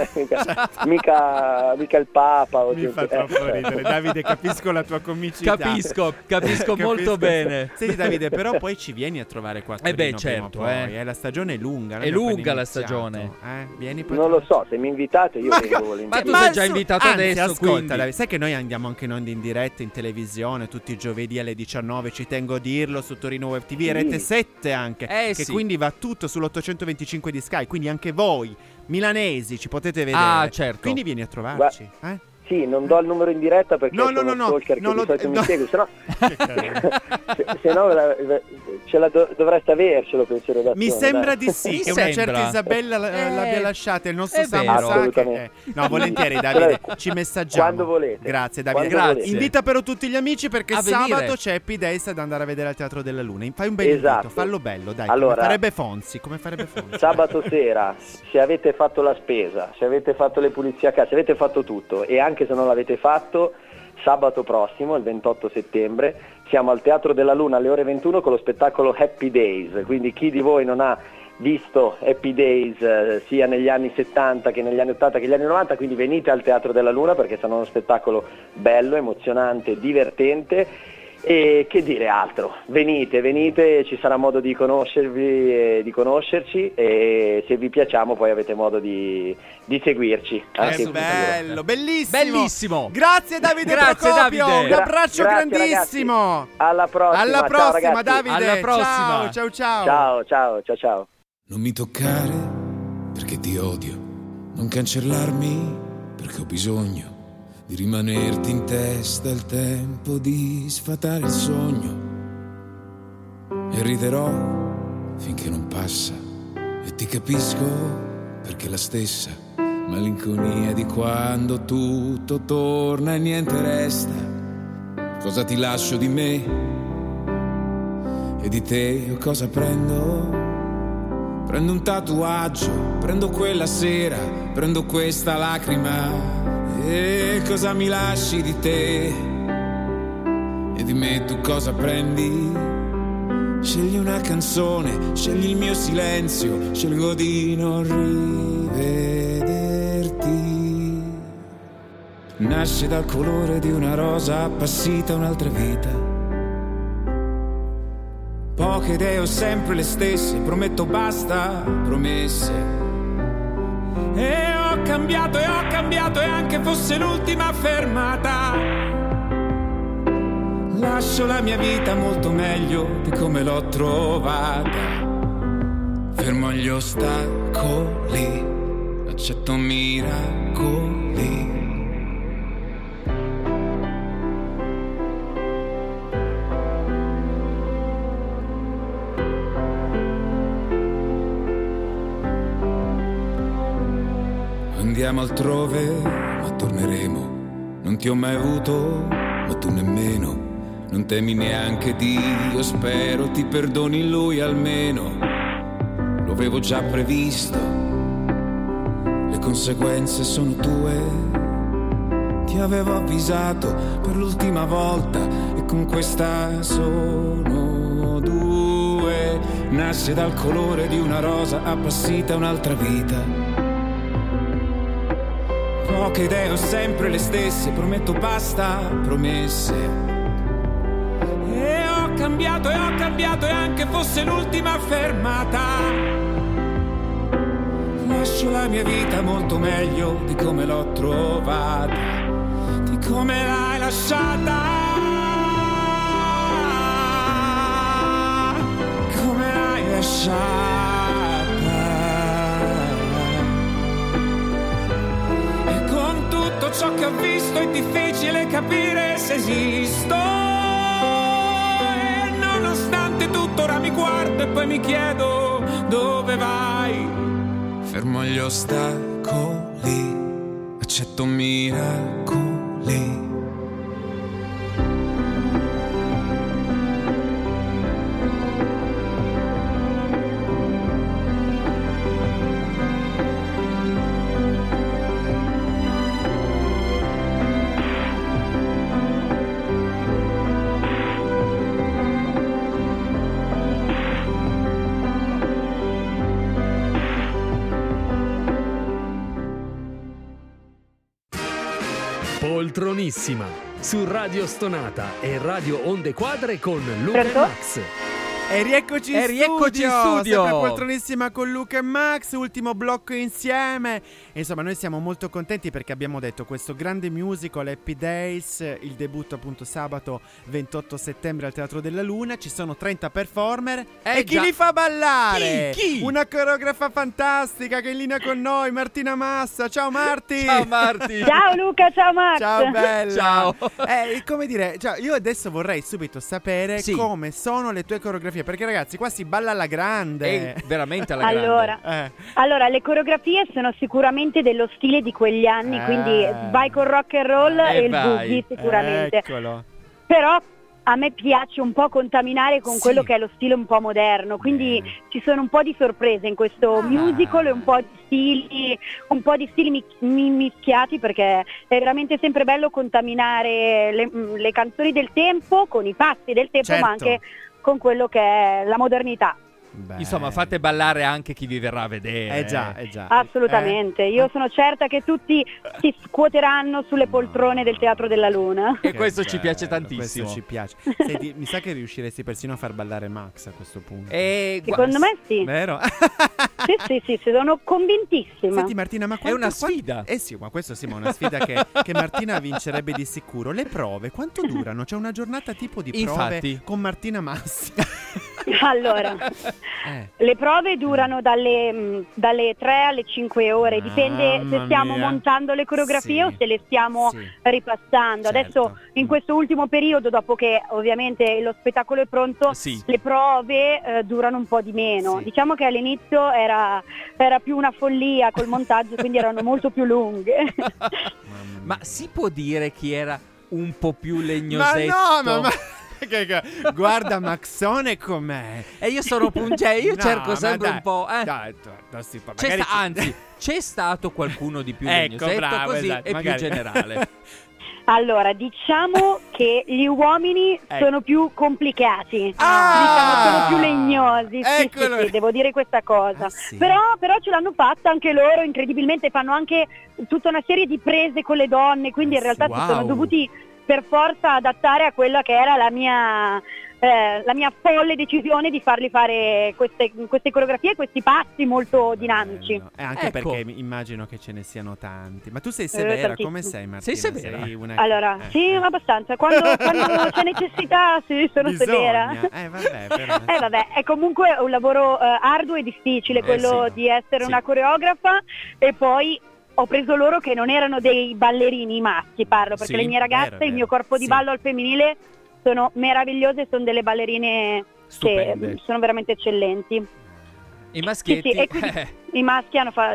mica il Papa o Mi gente- fa troppo ridere. Davide, capisco la tua comicità. Capisco molto bene. Sì, Davide, però poi ci vieni a trovare qua a Torino prima o certo, poi, la stagione è lunga. È lunga la stagione. Vieni poi. Non lo so, se mi invitate io vengo volentieri. Ma tu sei già invitato Anzi, adesso, ascolta, quindi. Davide, sai che noi andiamo anche noi in diretta in televisione tutti i giovedì alle 19, ci tengo a dirlo, su Torino Web TV e Rete 7 anche, che sì. quindi va tutto sull'825 di Sky, quindi anche voi milanesi ci potete vedere. Ah, certo. Quindi vieni a trovarci, Sì, non do il numero in diretta perché No, sono no, no, stalker no, che di solito mi no. segue, se no dovreste avercelo, penso, redazione. Mi sembra dai. di sì, Mi che una sembra. certa Isabella l'abbia lasciata, il nostro è Samu vero. sa che Assolutamente. No, volentieri Davide, ci messaggiamo. Quando volete. Grazie Davide. Quando Grazie. volete. Invita però tutti gli amici perché A venire. sabato c'è Happy Days ad andare a vedere al Teatro della Luna. Fai un bel Esatto. invito, fallo bello, dai, Allora, come farebbe Fonzi. Sabato sera, se avete fatto la spesa, se avete fatto le pulizie a casa, se avete fatto tutto e anche se non l'avete fatto, sabato prossimo, il 28 settembre, siamo al Teatro della Luna alle ore 21 con lo spettacolo Happy Days, quindi chi di voi non ha visto Happy Days sia negli anni 70 che negli anni 80 che negli anni 90, quindi venite al Teatro della Luna perché sarà uno spettacolo bello, emozionante, divertente. E che dire altro, venite, ci sarà modo di conoscervi e di conoscerci e se vi piacciamo poi avete modo di seguirci anche in futuro. Bello, Bellissimo. Grazie Davide Grazie, Procopio, Davide. un abbraccio Grazie, grandissimo. ragazzi. Alla prossima. Alla Ciao, prossima, ragazzi. Davide. Alla prossima. Ciao. Non mi toccare perché ti odio, non cancellarmi perché ho bisogno di rimanerti in testa il tempo di sfatare il sogno e riderò finché non passa e ti capisco perché la stessa malinconia di quando tutto torna e niente resta. Cosa ti lascio di me e di te o cosa prendo? Prendo un tatuaggio, prendo quella sera, prendo questa lacrima. E cosa mi lasci di te? E di me tu cosa prendi? Scegli una canzone, scegli il mio silenzio, scelgo di non rivederti. Nasce dal colore di una rosa appassita un'altra vita. Poche idee ho sempre le stesse, prometto basta promesse. E ho cambiato e anche fosse l'ultima fermata lascio la mia vita molto meglio di come l'ho trovata. Fermo gli ostacoli, accetto miracoli. Andiamo altrove, ma torneremo. Non ti ho mai avuto, ma tu nemmeno. Non temi neanche Dio, spero ti perdoni lui almeno. Lo avevo già previsto, le conseguenze sono tue. Ti avevo avvisato per l'ultima volta e con questa sono due. Nasce dal colore di una rosa appassita un'altra vita. Poche idee ho sempre le stesse, prometto basta promesse. E ho cambiato e anche fosse l'ultima fermata. Lascio la mia vita molto meglio di come l'ho trovata, di come l'hai lasciata, come l'hai lasciata. E con tutto ciò che ho visto è difficile capire se esisto. E nonostante tutto ora mi guardo e poi mi chiedo dove vai. Fermo gli ostacoli, accetto miracoli. Poltronissima su Radio Stonata e Radio Onde Quadre con Luca e Max. E rieccoci in studio. Sempre Poltronissima con Luca e Max, ultimo blocco insieme. E insomma, noi siamo molto contenti perché abbiamo detto questo grande musical Happy Days, il debutto appunto sabato 28 settembre al Teatro della Luna. Ci sono 30 performer e chi li fa ballare? Chi? Una coreografa fantastica che è in linea con noi, Martina Massa. Ciao Marti. Ciao Marti. Ciao Luca, ciao Max. Ciao bella. Ciao. Come dire, io adesso vorrei subito sapere come sono le tue coreografie, perché ragazzi qua si balla alla grande. Veramente alla grande. Allora, le coreografie sono sicuramente dello stile di quegli anni, quindi vai con rock and roll e il boogie sicuramente. Eccolo. Però a me piace un po' contaminare con quello che è lo stile un po' moderno, quindi ci sono un po' di sorprese in questo musical e un po' di stili mischiati, perché è veramente sempre bello contaminare le canzoni del tempo con i passi del tempo, ma anche con quello che è la modernità. Insomma, fate ballare anche chi vi verrà a vedere. Già. Assolutamente. Io sono certa che tutti si scuoteranno sulle poltrone del Teatro della Luna. E questo ci piace tantissimo. Questo ci piace. Senti, mi sa che riusciresti persino a far ballare Max a questo punto. Secondo me sì. Vero? Sì, sono convintissima. Senti Martina, ma è una sfida. Sì, ma questo sì, ma una sfida che Martina vincerebbe di sicuro. Le prove quanto durano? C'è una giornata tipo di prove con Martina Massi. Allora, le prove durano dalle 3 alle 5 ore, dipende se stiamo montando le coreografie o se le stiamo ripassando. Adesso in questo ultimo periodo, dopo che ovviamente lo spettacolo è pronto, le prove durano un po' di meno. Diciamo che all'inizio era più una follia col montaggio, quindi erano molto più lunghe. Ma si può dire chi era un po' più legnosetto? Ma guarda Maxone com'è. E io sono io cerco sempre un po'. C'è stato qualcuno di più legnosetto, così è più generale. Allora, diciamo che gli uomini sono più complicati, sono più legnosi, sì, devo dire questa cosa. Però ce l'hanno fatta anche loro, incredibilmente, fanno anche tutta una serie di prese con le donne, quindi in realtà si sono dovuti per forza adattare a quella che era la mia folle decisione di farli fare queste coreografie, questi passi molto dinamici. Anche perché immagino che ce ne siano tanti. Ma tu sei severa, come sei Martina? Sei severa? Allora, sì, abbastanza. Quando c'è necessità, sono severa. Vabbè, è comunque un lavoro arduo e difficile quello di essere una coreografa, e poi ho preso loro che non erano dei ballerini maschi, perché le mie ragazze, il mio corpo di ballo al femminile sono meravigliose, sono delle ballerine stupende, che sono veramente eccellenti. I maschietti e quindi, i maschi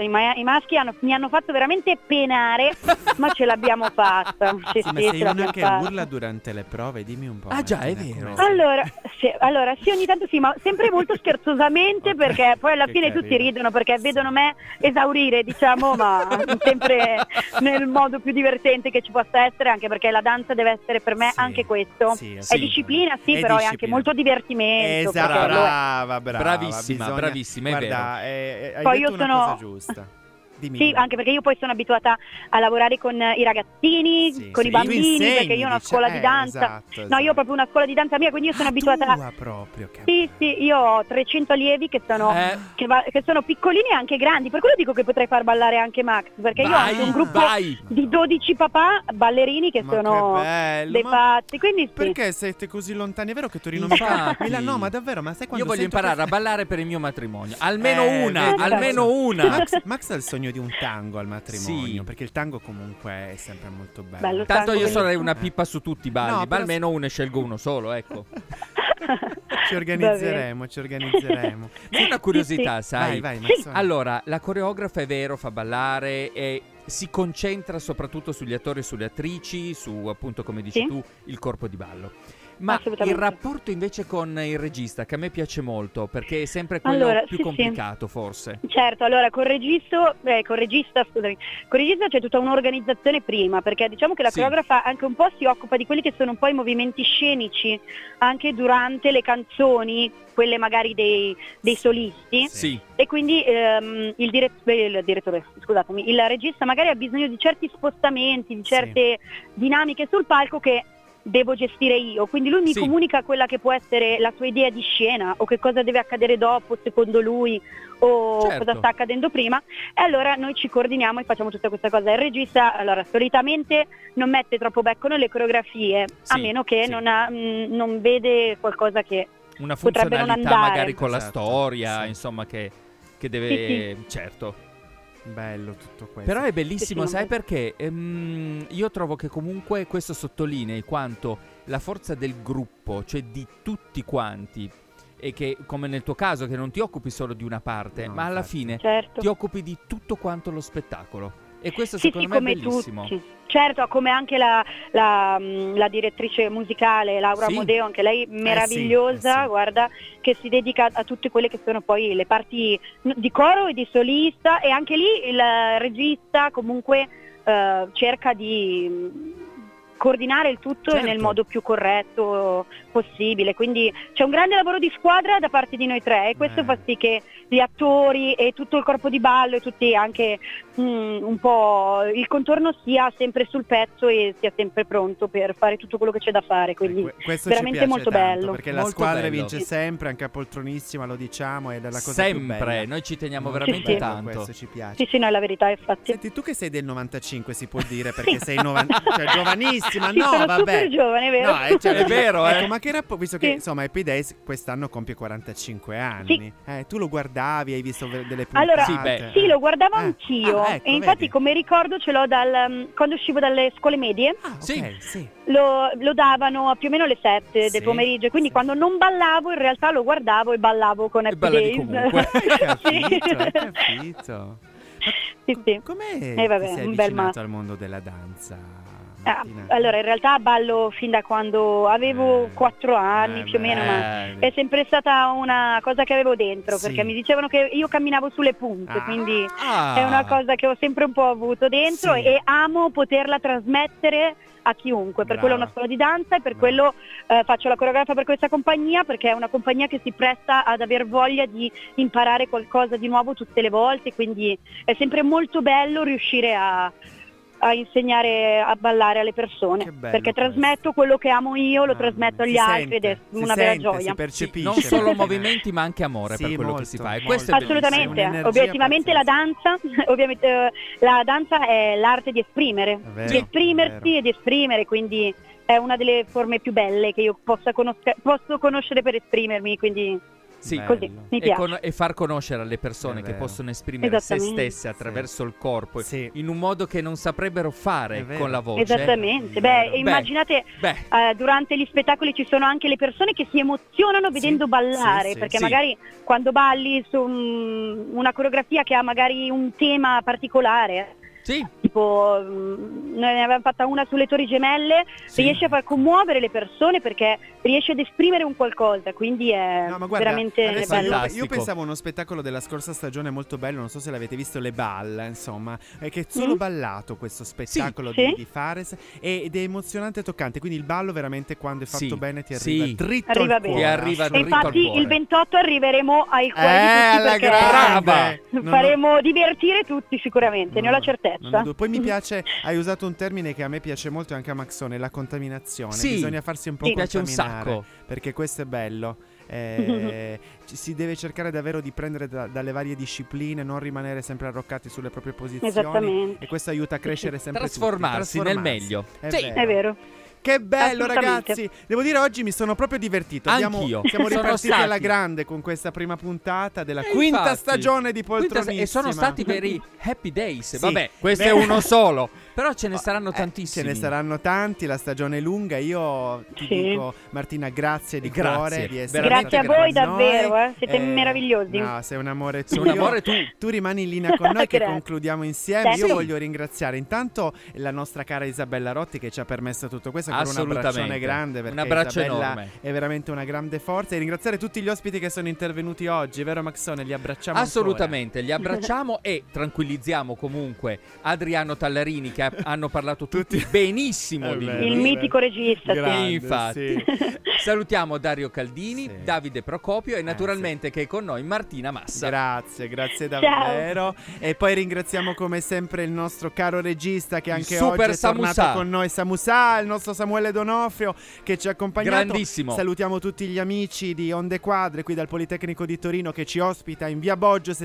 mi hanno fatto veramente penare, ma ce l'abbiamo fatta. Sì, ma ce sei una l'abbiamo che fatta. urla durante le prove, dimmi un po'. Ah, già, è Martina, vero. com'è? Allora, sì, ogni tanto sì, ma sempre molto scherzosamente, perché poi alla Che fine carino. tutti ridono perché vedono me esaurire, diciamo, ma sempre nel modo più divertente che ci possa essere, anche perché la danza deve essere per me anche questo. Sì, È disciplina, sì, È però è anche disciplina. molto divertimento. Esatto, perché lo è. brava. Bravissima, bisogna- bravissima, è Guarda, vero. hai Poi detto io una sono- cosa giusta. Dimmi, Sì, dimmi. anche perché io poi sono abituata a lavorare con i ragazzini, con sì. i bambini, Tu insegni, perché io ho una scuola di danza. esatto, No, io ho proprio una scuola di danza mia, quindi io sono abituata tua proprio, che Sì, io ho 300 allievi che sono, che sono piccolini e anche grandi, per quello dico che potrei far ballare anche Max, perché io ho anche un gruppo di 12 papà ballerini che sono che bello, dei ma pazzi, quindi sì. Perché siete così lontani? È vero che Torino Infatti. Milano? No, ma davvero, ma sai quando Io voglio sento imparare a ballare per il mio matrimonio. Almeno una, almeno una. Max ha il sogno di un tango al matrimonio, Sì. perché il tango comunque è sempre molto bello. Bello. Tanto io Tango sarei bellissimo. una pippa su tutti i balli, No, ma però almeno uno e scelgo uno solo, ecco. Ci organizzeremo. C'è una curiosità, sai? Vai, Mazzoni. Allora, la coreografa è vero, fa ballare e si concentra soprattutto sugli attori e sulle attrici, su appunto, come dici Sì. tu, il corpo di ballo. Ma il Assolutamente. rapporto invece con il regista, che a me piace molto, perché è sempre quello Allora, più sì, complicato, forse. Certo, allora col regista c'è tutta un'organizzazione prima, perché diciamo che la Sì. coreografa anche un po' si occupa di quelli che sono un po' i movimenti scenici, anche durante le canzoni, quelle magari dei solisti. Sì. E quindi il direttore, scusatemi, il regista magari ha bisogno di certi spostamenti, di certe dinamiche sul palco che devo gestire io, quindi lui mi Sì. comunica quella che può essere la sua idea di scena o che cosa deve accadere dopo secondo lui o Certo. cosa sta accadendo prima, e allora noi ci coordiniamo e facciamo tutta questa cosa. Il regista allora solitamente non mette troppo becco nelle coreografie, Sì, a meno che sì. non vede qualcosa che Una potrebbe non funzionalità andare. magari con la Esatto, storia, sì. insomma, che deve... Certo. Bello tutto questo. Però è bellissimo, Sì, sì, sai perché? Io trovo che comunque questo sottolinei quanto la forza del gruppo, cioè di tutti quanti, e che come nel tuo caso che non ti occupi solo di una parte, No, ma alla infatti. fine Certo. ti occupi di tutto quanto lo spettacolo. E questo Sì, secondo sì, me è come bellissimo. tutti. Certo, come anche la direttrice musicale Laura Sì. Modeo, anche lei meravigliosa, sì. guarda, che si dedica a tutte quelle che sono poi le parti di coro e di solista, e anche lì il regista comunque cerca di coordinare il tutto Certo. nel modo più corretto possibile, quindi c'è un grande lavoro di squadra da parte di noi tre, e questo fa sì che gli attori e tutto il corpo di ballo e tutti anche un po' il contorno sia sempre sul pezzo e sia sempre pronto per fare tutto quello che c'è da fare, quindi Questo veramente ci piace molto tanto, bello. perché la Molto squadra bello. vince sempre, anche a poltronissima, lo diciamo, ed è la cosa più Sempre, bella. noi ci teniamo Molto veramente bello, tanto. questo ci piace. Sì, no, è la verità, infatti. Senti, tu che sei del 95 si può dire, perché sei cioè, giovanissima, Sì, no, sono vabbè. super giovane, è vero? No, cioè, È vero, ecco, ma che visto che Sì. insomma Happy Days quest'anno compie 45 anni. Tu lo guardavi, hai visto delle puntate? Allora, sì, lo guardavo Ah. anch'io, Ah, ecco, e infatti vedi. come ricordo ce l'ho quando uscivo dalle scuole medie. Ah, Sì. ok, sì. Lo davano più o meno alle 7 Sì, del pomeriggio, quindi sì. quando non ballavo in realtà lo guardavo e ballavo con Happy ballavi Days. comunque. Hai capito. Sì, sì. Com'è vabbè, ti sei un bel avvicinato al mondo della danza, Martina? Allora, in realtà ballo fin da quando avevo 4 anni più o meno, ma beh. è sempre stata una cosa che avevo dentro, Sì. perché mi dicevano che io camminavo sulle punte, quindi Ah. è una cosa che ho sempre un po' avuto dentro, Sì. e amo poterla trasmettere a chiunque. Per Brava. quello ho una scuola di danza, e per quello faccio la coreografa per questa compagnia, perché è una compagnia che si presta ad aver voglia di imparare qualcosa di nuovo tutte le volte, quindi è sempre molto bello riuscire a insegnare a ballare alle persone, Che bello perché questo. trasmetto quello che amo io, lo trasmetto agli Si altri, ed è sente, si una bella sente, gioia. Si Sì, percepisce. non solo Martina. movimenti, ma anche amore Sì, per quello molto, che si fa. E molto. questo è bellissimo. Assolutamente, un'energia obiettivamente la danza, la danza è l'arte di esprimere, vero, di esprimersi è vero. e di esprimere, quindi è una delle forme più belle che io posso conoscere per esprimermi, quindi Sì, così mi piace. e far conoscere alle persone che possono esprimere se stesse attraverso il corpo in un modo che non saprebbero fare con la voce. Esattamente. Immaginate durante gli spettacoli ci sono anche le persone che si emozionano vedendo ballare, perché magari quando balli su una coreografia che ha magari un tema particolare, tipo noi ne avevamo fatta una sulle Torri Gemelle, riesce a far commuovere le persone perché riesce ad esprimere un qualcosa, quindi è veramente bello. Io pensavo a uno spettacolo della scorsa stagione molto bello, non so se l'avete visto, Le Ball, insomma, che è solo ballato questo spettacolo di Fares, ed è emozionante e toccante, quindi il ballo veramente quando è fatto bene ti arriva dritto al cuore. Ti arriva dritto infatti al cuore. il 28 arriveremo ai cuori di tutti perché faremo divertire tutti sicuramente, ne ho la certezza. Poi mi piace, hai usato un termine che a me piace molto e anche a Maxone, la contaminazione. Bisogna farsi un po' contaminare, perché questo è bello. Si deve cercare davvero di prendere dalle varie discipline, non rimanere sempre arroccati sulle proprie posizioni, e questo aiuta a crescere sempre trasformarsi nel meglio. È vero. Che bello, ragazzi! Devo dire, oggi mi sono proprio divertito. Anch'io. Siamo ripartiti alla grande con questa prima puntata della quinta stagione di Poltronissima. E sono stati veri happy days. Vabbè, questo è uno solo. Però ce ne saranno tantissimi. Ce ne saranno tanti, la stagione è lunga. Io ti dico, Martina, grazie di cuore di essere Grazie a voi davvero, siete meravigliosi. No, sei un amore tu. Tu rimani in linea con noi che concludiamo insieme. Io voglio ringraziare intanto la nostra cara Isabella Rotti che ci ha permesso tutto questo. Un abbraccione grande, perché un abbraccio Isabella enorme. È veramente una grande forza. E ringraziare tutti gli ospiti che sono intervenuti oggi, vero Maxone? Li abbracciamo assolutamente, li abbracciamo e tranquillizziamo comunque Adriano Tallarini, che hanno parlato tutti benissimo di lui. Il mitico regista. Infatti salutiamo Dario Caldini, Davide Procopio e naturalmente che è con noi Martina Massa. Grazie davvero. E poi ringraziamo come sempre il nostro caro regista che anche oggi è tornato con noi, Samusà, il nostro Samuele Donofrio che ci ha accompagnato. Grandissimo. Salutiamo tutti gli amici di Onde Quadre qui dal Politecnico di Torino che ci ospita in via Boggio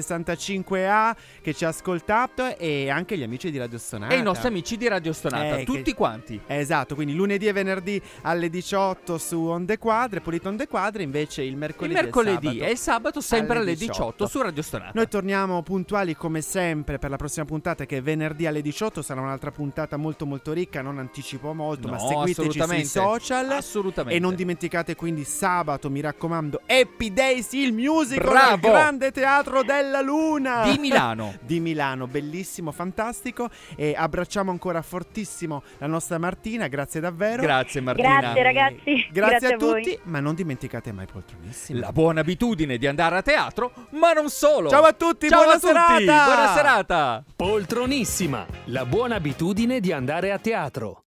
65A, che ci ha ascoltato, e anche gli amici di Radio Stonata. E i nostri amici di Radio Stonata, tutti quanti. Esatto, quindi lunedì e venerdì alle 18 su Onde Quadre, Polito Onde Quadre, invece il mercoledì e il sabato sempre alle 18 su Radio Stonata. Noi torniamo puntuali come sempre per la prossima puntata, che è venerdì alle 18, sarà un'altra puntata molto molto ricca, non anticipo molto, ma seguiteci sui social. Assolutamente. E non dimenticate quindi sabato, mi raccomando, Happy Days, il musical al Grande Teatro della Luna di Milano, bellissimo, fantastico. E abbracciamo ancora fortissimo la nostra Martina, grazie davvero. Grazie Martina. Grazie ragazzi. Grazie a tutti, ma non dimenticate mai Poltronissima, la buona abitudine di andare a teatro, ma non solo. Ciao a tutti, buona serata. Buona serata. Poltronissima, la buona abitudine di andare a teatro.